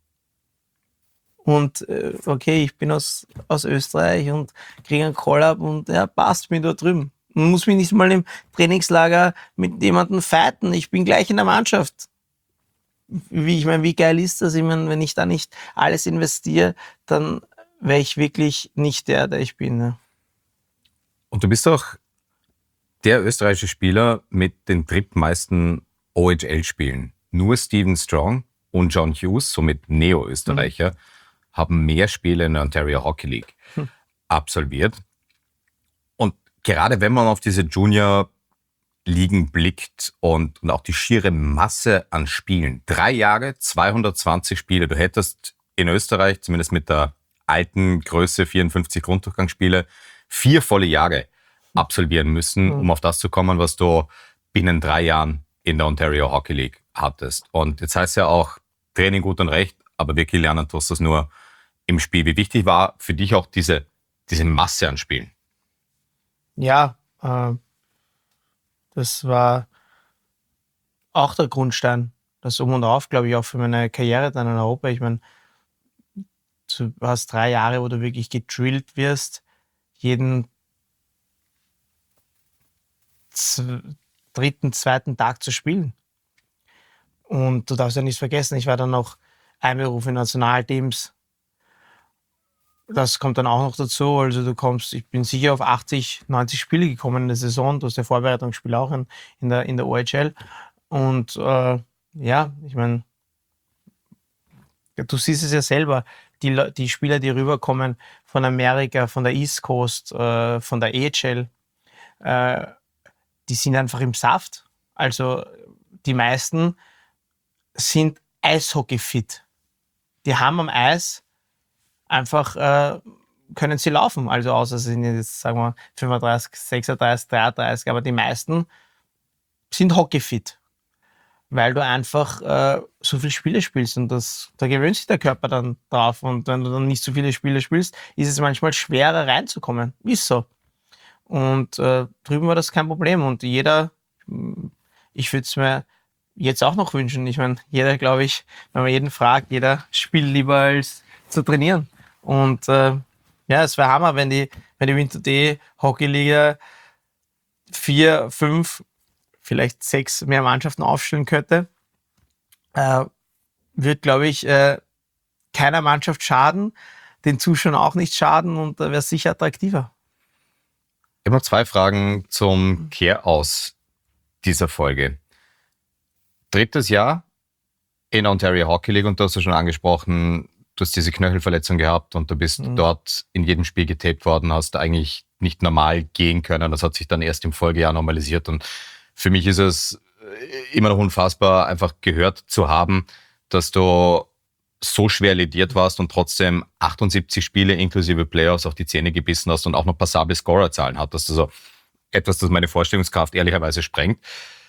Und äh, okay, ich bin aus, aus Österreich und kriege einen Call-up und ja, passt, bin da drüben. Man muss mich nicht mal im Trainingslager mit jemandem fighten. Ich bin gleich in der Mannschaft. Wie, ich meine, wie geil ist das? Ich meine, wenn ich da nicht alles investiere, dann wäre ich wirklich nicht der, der ich bin. Ne? Und du bist auch der österreichische Spieler mit den drittmeisten O H L-Spielen. Nur Steven Strong und John Hughes, somit Neo-Österreicher, mhm. haben mehr Spiele in der Ontario Hockey League hm. absolviert. Und gerade wenn man auf diese Junior-Ligen blickt und, und auch die schiere Masse an Spielen, drei Jahre, zweihundertzwanzig Spiele, du hättest in Österreich, zumindest mit der alten Größe, vierundfünfzig Grunddurchgangsspiele, vier volle Jahre absolvieren müssen, um auf das zu kommen, was du binnen drei Jahren in der Ontario Hockey League hattest. Und jetzt heißt ja auch Training gut und recht, aber wirklich lernen tust du das nur im Spiel. Wie wichtig war für dich auch diese, diese Masse an Spielen? Ja, äh, das war auch der Grundstein, das Um und Auf, glaube ich, auch für meine Karriere dann in Europa. Ich meine, du hast drei Jahre, wo du wirklich gedrillt wirst, jeden z- dritten, zweiten Tag zu spielen. Und du darfst ja nichts vergessen, ich war dann noch einberufen in Nationalteams. Das kommt dann auch noch dazu. Also du kommst, ich bin sicher auf achtzig, neunzig Spiele gekommen in der Saison. Du hast ja Vorbereitungsspiele auch in, in, der, in der O H L. Und äh, ja, ich meine, du siehst es ja selber, die, Le- die Spieler, die rüberkommen von Amerika, von der East Coast, äh, von der A H L, äh, die sind einfach im Saft. Also die meisten sind Eishockey-fit. Die haben am Eis einfach, äh, können sie laufen. Also außer sie sind jetzt, sagen wir, fünfunddreißig, sechsunddreißig, dreiunddreißig, aber die meisten sind hockey-fit, weil du einfach äh, so viele Spiele spielst und das, da gewöhnt sich der Körper dann drauf. Und wenn du dann nicht so viele Spiele spielst, ist es manchmal schwerer reinzukommen. Ist so. Und äh, drüben war das kein Problem. Und jeder, ich würde es mir jetzt auch noch wünschen. Ich meine, jeder, glaube ich, wenn man jeden fragt, jeder spielt lieber als zu trainieren. Und äh, ja, es wäre Hammer, wenn die, wenn die Winter D Hockey-Liga vier, fünf, vielleicht sechs mehr Mannschaften aufstellen könnte. Äh, wird, glaube ich, äh, keiner Mannschaft schaden, den Zuschauern auch nicht schaden und äh, wäre sicher attraktiver. Ich habe noch zwei Fragen zum Kehraus dieser Folge. Drittes Jahr in der Ontario Hockey League und du hast ja schon angesprochen, du hast diese Knöchelverletzung gehabt und du bist mhm. dort in jedem Spiel getaped worden, hast eigentlich nicht normal gehen können. Das hat sich dann erst im Folgejahr normalisiert und für mich ist es immer noch unfassbar, einfach gehört zu haben, dass du so schwer lediert warst und trotzdem achtundsiebzig Spiele inklusive Playoffs auf die Zähne gebissen hast und auch noch passable Scorerzahlen hattest. Also etwas, das meine Vorstellungskraft ehrlicherweise sprengt.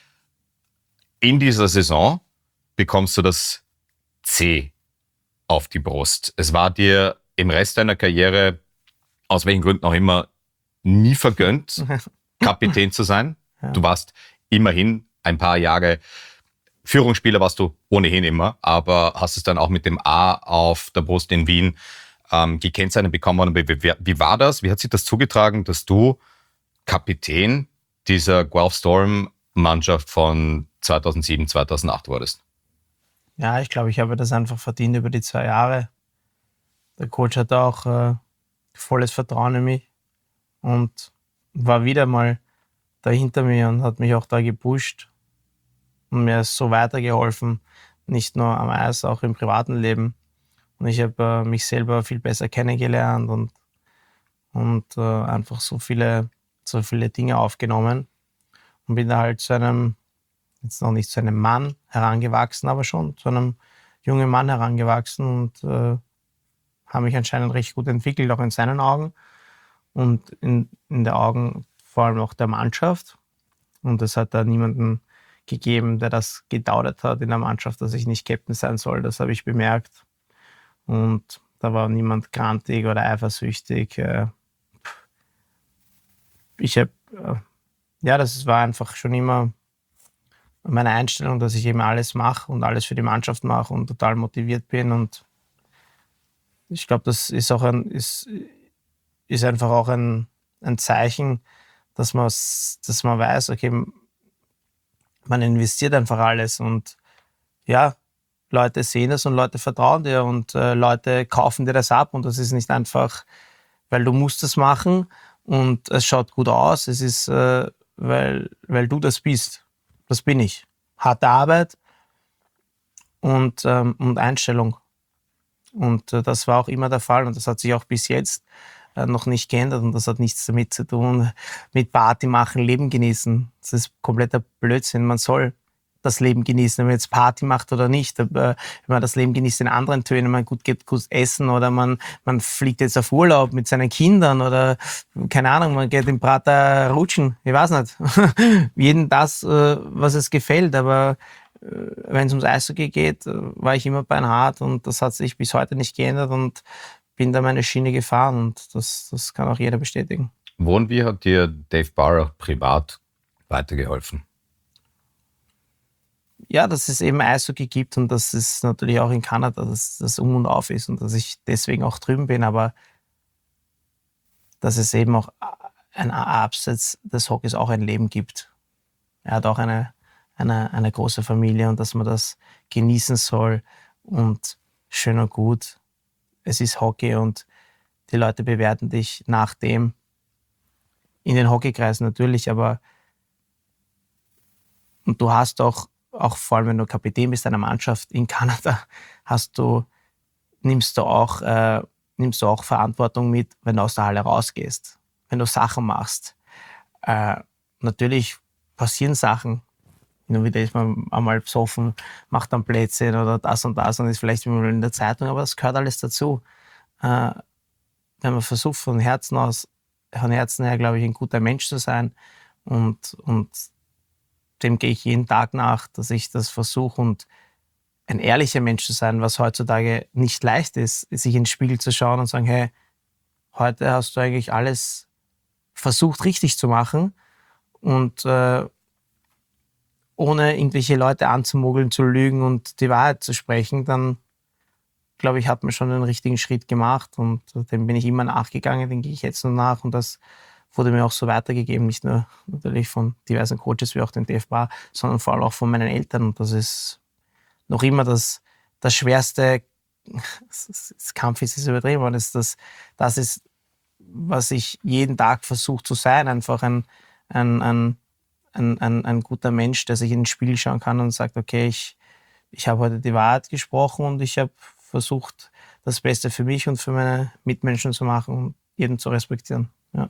In dieser Saison bekommst du das C auf die Brust. Es war dir im Rest deiner Karriere, aus welchen Gründen auch immer, nie vergönnt, Kapitän zu sein. Ja. Du warst immerhin ein paar Jahre Führungsspieler, warst du ohnehin immer, aber hast es dann auch mit dem A auf der Brust in Wien ähm, gekennzeichnet bekommen. Wie, wie, wie war das? Wie hat sich das zugetragen, dass du Kapitän dieser Guelph Storm Mannschaft von zweitausendsieben, zweitausendacht wurdest? Ja, ich glaube, ich habe das einfach verdient über die zwei Jahre. Der Coach hatte auch äh, volles Vertrauen in mich und war wieder mal da hinter mir und hat mich auch da gepusht und mir so weitergeholfen, nicht nur am Eis, auch im privaten Leben. Und ich habe äh, mich selber viel besser kennengelernt und, und äh, einfach so viele, so viele Dinge aufgenommen. und bin da halt zu einem, jetzt noch nicht zu einem Mann herangewachsen, aber schon zu einem jungen Mann herangewachsen und äh, habe mich anscheinend recht gut entwickelt, auch in seinen Augen und in, in den Augen vor allem auch der Mannschaft. Und es hat da niemanden gegeben, der das gedauert hat in der Mannschaft, dass ich nicht Captain sein soll. Das habe ich bemerkt. Und da war niemand grantig oder eifersüchtig. Äh, Ich habe, äh, ja, das war einfach schon immer meine Einstellung, dass ich eben alles mache und alles für die Mannschaft mache und total motiviert bin. Und ich glaube, das ist auch ein, ist, ist einfach auch ein, ein Zeichen, dass man, dass man weiß, okay, man investiert einfach alles und ja, Leute sehen das und Leute vertrauen dir und äh, Leute kaufen dir das ab und das ist nicht einfach, weil du musst das machen und es schaut gut aus, es ist, äh, weil, weil du das bist. Das bin ich. Harte Arbeit und, ähm, und Einstellung. Und äh, das war auch immer der Fall und das hat sich auch bis jetzt äh, noch nicht geändert und das hat nichts damit zu tun, mit Party machen, Leben genießen. Das ist kompletter Blödsinn. Man soll das Leben genießen, wenn man jetzt Party macht oder nicht. Aber wenn man das Leben genießt in anderen Tönen, man gut geht gut essen oder man, man fliegt jetzt auf Urlaub mit seinen Kindern oder keine Ahnung, man geht im Prater rutschen, ich weiß nicht. Jeden das, äh, was es gefällt, aber wenn es ums Eishockey geht, war ich immer beinhart und das hat sich bis heute nicht geändert und bin da meine Schiene gefahren und das, das kann auch jeder bestätigen. Wo und wie hat dir Dave Barr privat weitergeholfen? Ja, dass es eben Eishockey gibt und dass es natürlich auch in Kanada, dass das um und auf ist und dass ich deswegen auch drüben bin, aber dass es eben auch ein Abseits des Hockeys auch ein Leben gibt. Er hat auch eine Eine, eine große Familie und dass man das genießen soll und schön und gut. Es ist Hockey und die Leute bewerten dich nach dem in den Hockeykreisen natürlich, aber und du hast auch, auch vor allem wenn du Kapitän bist einer Mannschaft in Kanada, hast du, nimmst du auch, äh, nimmst du auch Verantwortung mit, wenn du aus der Halle rausgehst, wenn du Sachen machst. Äh, natürlich passieren Sachen. Nur wieder ist man einmal besoffen, macht dann Plätzchen oder das und das und ist vielleicht immer in der Zeitung, aber das gehört alles dazu. Äh, wenn man versucht, von Herzen aus, von Herzen her, glaube ich, ein guter Mensch zu sein und, und dem gehe ich jeden Tag nach, dass ich das versuche und ein ehrlicher Mensch zu sein, was heutzutage nicht leicht ist, sich in den Spiegel zu schauen und sagen, hey, heute hast du eigentlich alles versucht richtig zu machen und äh, ohne irgendwelche Leute anzumogeln, zu lügen und die Wahrheit zu sprechen, dann, glaube ich, hat man schon einen richtigen Schritt gemacht und dem bin ich immer nachgegangen, den gehe ich jetzt noch nach und das wurde mir auch so weitergegeben, nicht nur natürlich von diversen Coaches wie auch den Dave Barr, sondern vor allem auch von meinen Eltern und das ist noch immer das, das schwerste, das, das Kampf ist es übertrieben, aber das, das, das ist, was ich jeden Tag versuche zu sein, einfach ein, ein, ein Ein, ein, ein guter Mensch, der sich in den Spiegel schauen kann und sagt, okay, ich, ich habe heute die Wahrheit gesprochen und ich habe versucht, das Beste für mich und für meine Mitmenschen zu machen und jeden zu respektieren. Ja.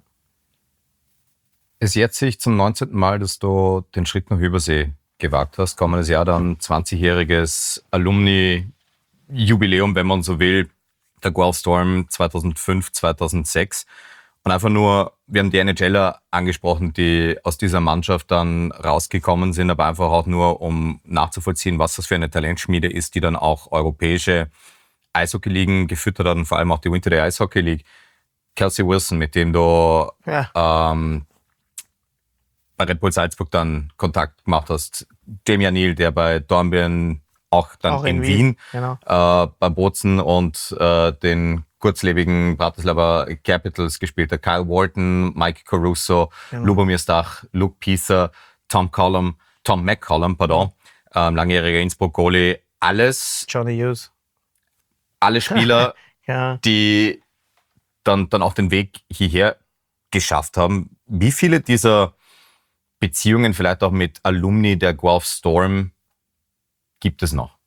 Es jährt sich zum neunzehnten Mal, dass du den Schritt nach Übersee gewagt hast. Kommendes Jahr dann zwanzigjähriges Alumni-Jubiläum, wenn man so will, der Guelph Storm zweitausendfünf, zweitausendsechs. Und einfach nur, wir haben die NHLer angesprochen, die aus dieser Mannschaft dann rausgekommen sind, aber einfach auch nur, um nachzuvollziehen, was das für eine Talentschmiede ist, die dann auch europäische Eishockey-Ligen gefüttert hat und vor allem auch die Winter Day Ice Hockey League. Kelsey Wilson, mit dem du Ja. ähm, bei Red Bull Salzburg dann Kontakt gemacht hast. Jamie O'Neill, der bei Dornbirn auch dann Auch in, in Wien, Wien, genau. äh, bei Bozen und äh, den kurzlebigen Bratislava Capitals gespielt hat. Kyle Walton, Mike Caruso, Genau. Lubomir Stach, Luke Pieser, Tom Collum, Tom McCollum, pardon, ähm, langjähriger Innsbruck-Goalie. Alles, Johnny Hughes. alle Spieler, Ja. die dann, dann auch den Weg hierher geschafft haben. Wie viele dieser Beziehungen, vielleicht auch mit Alumni der Guelph Storm, gibt es noch?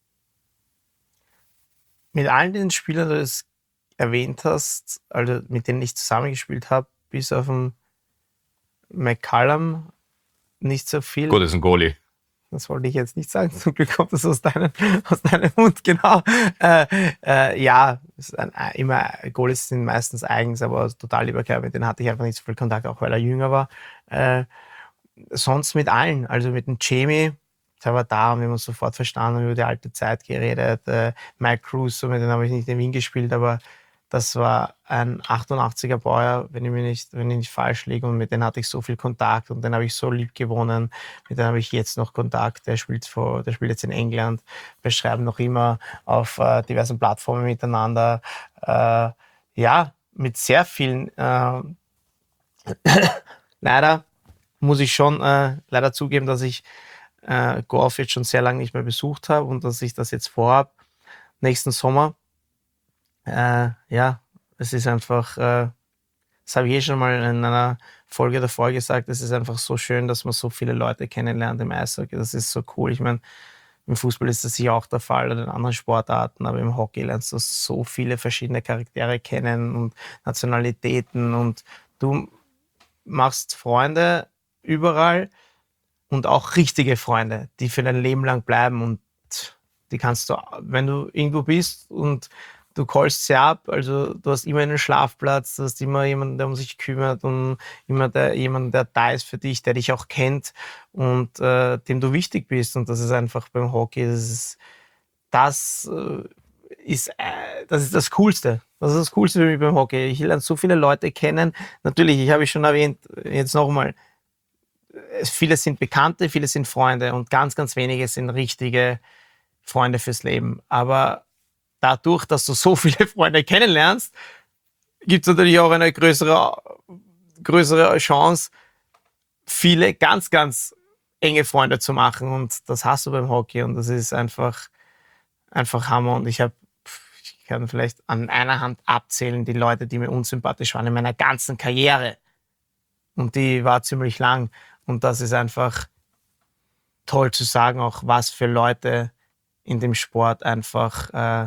Mit allen den Spielern, die du es erwähnt hast, also mit denen ich zusammengespielt habe, bis auf den McCallum, nicht so viel. Gut, ist ein Goalie. Das wollte ich jetzt nicht sagen. Zum Glück kommt das aus deinem, aus deinem Mund, genau. Äh, äh, ja, ist ein, immer, Goalies sind meistens eigens, aber total lieber Kerl, mit denen hatte ich einfach nicht so viel Kontakt, auch weil er jünger war. Äh, sonst mit allen, also mit dem Jamie, der war da und wir haben uns sofort verstanden, über die alte Zeit geredet. Äh, Mike Cruz, mit dem habe ich nicht in Wien gespielt, aber das war ein achtundachtziger Bauer, wenn ich mich nicht, wenn ich nicht falsch liege. Und mit denen hatte ich so viel Kontakt und den habe ich so lieb gewonnen. Mit denen habe ich jetzt noch Kontakt. Der spielt, vor, der spielt jetzt in England. Wir schreiben noch immer auf äh, diversen Plattformen miteinander. Äh, ja, mit sehr vielen. Äh, leider muss ich schon äh, leider zugeben, dass ich äh, Golf jetzt schon sehr lange nicht mehr besucht habe und dass ich das jetzt vorhabe, nächsten Sommer. Äh, ja, es ist einfach, äh, das habe ich eh schon mal in einer Folge davor gesagt, es ist einfach so schön, dass man so viele Leute kennenlernt im Eishockey. Das ist so cool. Ich meine, im Fußball ist das sicher auch der Fall oder in anderen Sportarten, aber im Hockey lernst du so viele verschiedene Charaktere kennen und Nationalitäten und du machst Freunde überall und auch richtige Freunde, die für dein Leben lang bleiben und die kannst du, wenn du irgendwo bist und du callst sie ab, also du hast immer einen Schlafplatz, du hast immer jemanden, der um sich kümmert und immer der, jemanden, der da ist für dich, der dich auch kennt und äh, dem du wichtig bist. Und das ist einfach beim Hockey, das ist das, äh, ist, äh, das ist das Coolste. Das ist das Coolste für mich beim Hockey. Ich lerne so viele Leute kennen. Natürlich, ich habe ich schon erwähnt, jetzt nochmal, viele sind Bekannte, viele sind Freunde und ganz, ganz wenige sind richtige Freunde fürs Leben. Aber dadurch, dass du so viele Freunde kennenlernst, gibt es natürlich auch eine größere, größere Chance, viele ganz, ganz enge Freunde zu machen. Und das hast du beim Hockey und das ist einfach, einfach Hammer. Und ich habe, ich kann vielleicht an einer Hand abzählen, die Leute, die mir unsympathisch waren in meiner ganzen Karriere. Und die war ziemlich lang. Und das ist einfach toll zu sagen, auch was für Leute in dem Sport einfach äh,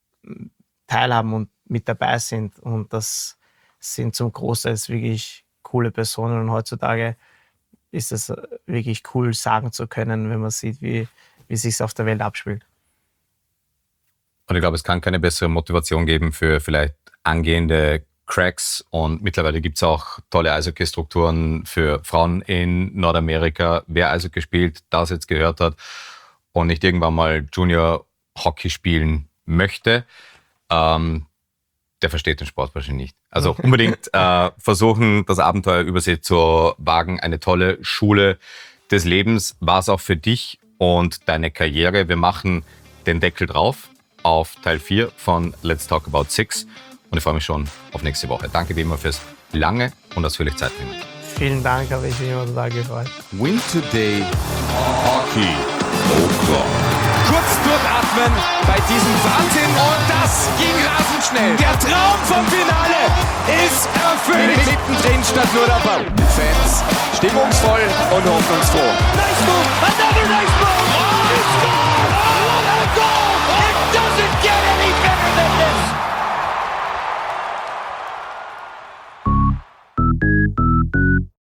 teilhaben und mit dabei sind. Und das sind zum Großteil wirklich coole Personen. Und heutzutage ist es wirklich cool, sagen zu können, wenn man sieht, wie, wie es sich auf der Welt abspielt. Und ich glaube, es kann keine bessere Motivation geben für vielleicht angehende Cracks. Und mittlerweile gibt es auch tolle Eishockey-Strukturen für Frauen in Nordamerika. Wer Eishockey spielt, das jetzt gehört hat und nicht irgendwann mal Junior-Hockey spielen möchte, ähm, der versteht den Sport wahrscheinlich nicht. Also unbedingt äh, versuchen, das Abenteuer über See zu wagen. Eine tolle Schule des Lebens war es auch für dich und deine Karriere. Wir machen den Deckel drauf auf Teil vier von Let's Talk About Six und ich freue mich schon auf nächste Woche. Danke wie immer fürs lange und ausführlich Zeit nehmen. Vielen Dank, habe ich mich immer total gefreut. Win Today Hockey O'Clock. Kurz durchatmen bei diesem Wahnsinn und das ging rasend schnell. Der Traum vom Finale ist erfüllt. Mittendrin statt nur dabei. Fans stimmungsvoll und hoffnungsfroh. Nice move, another nice move. Oh, it's gone! Oh, what a goal!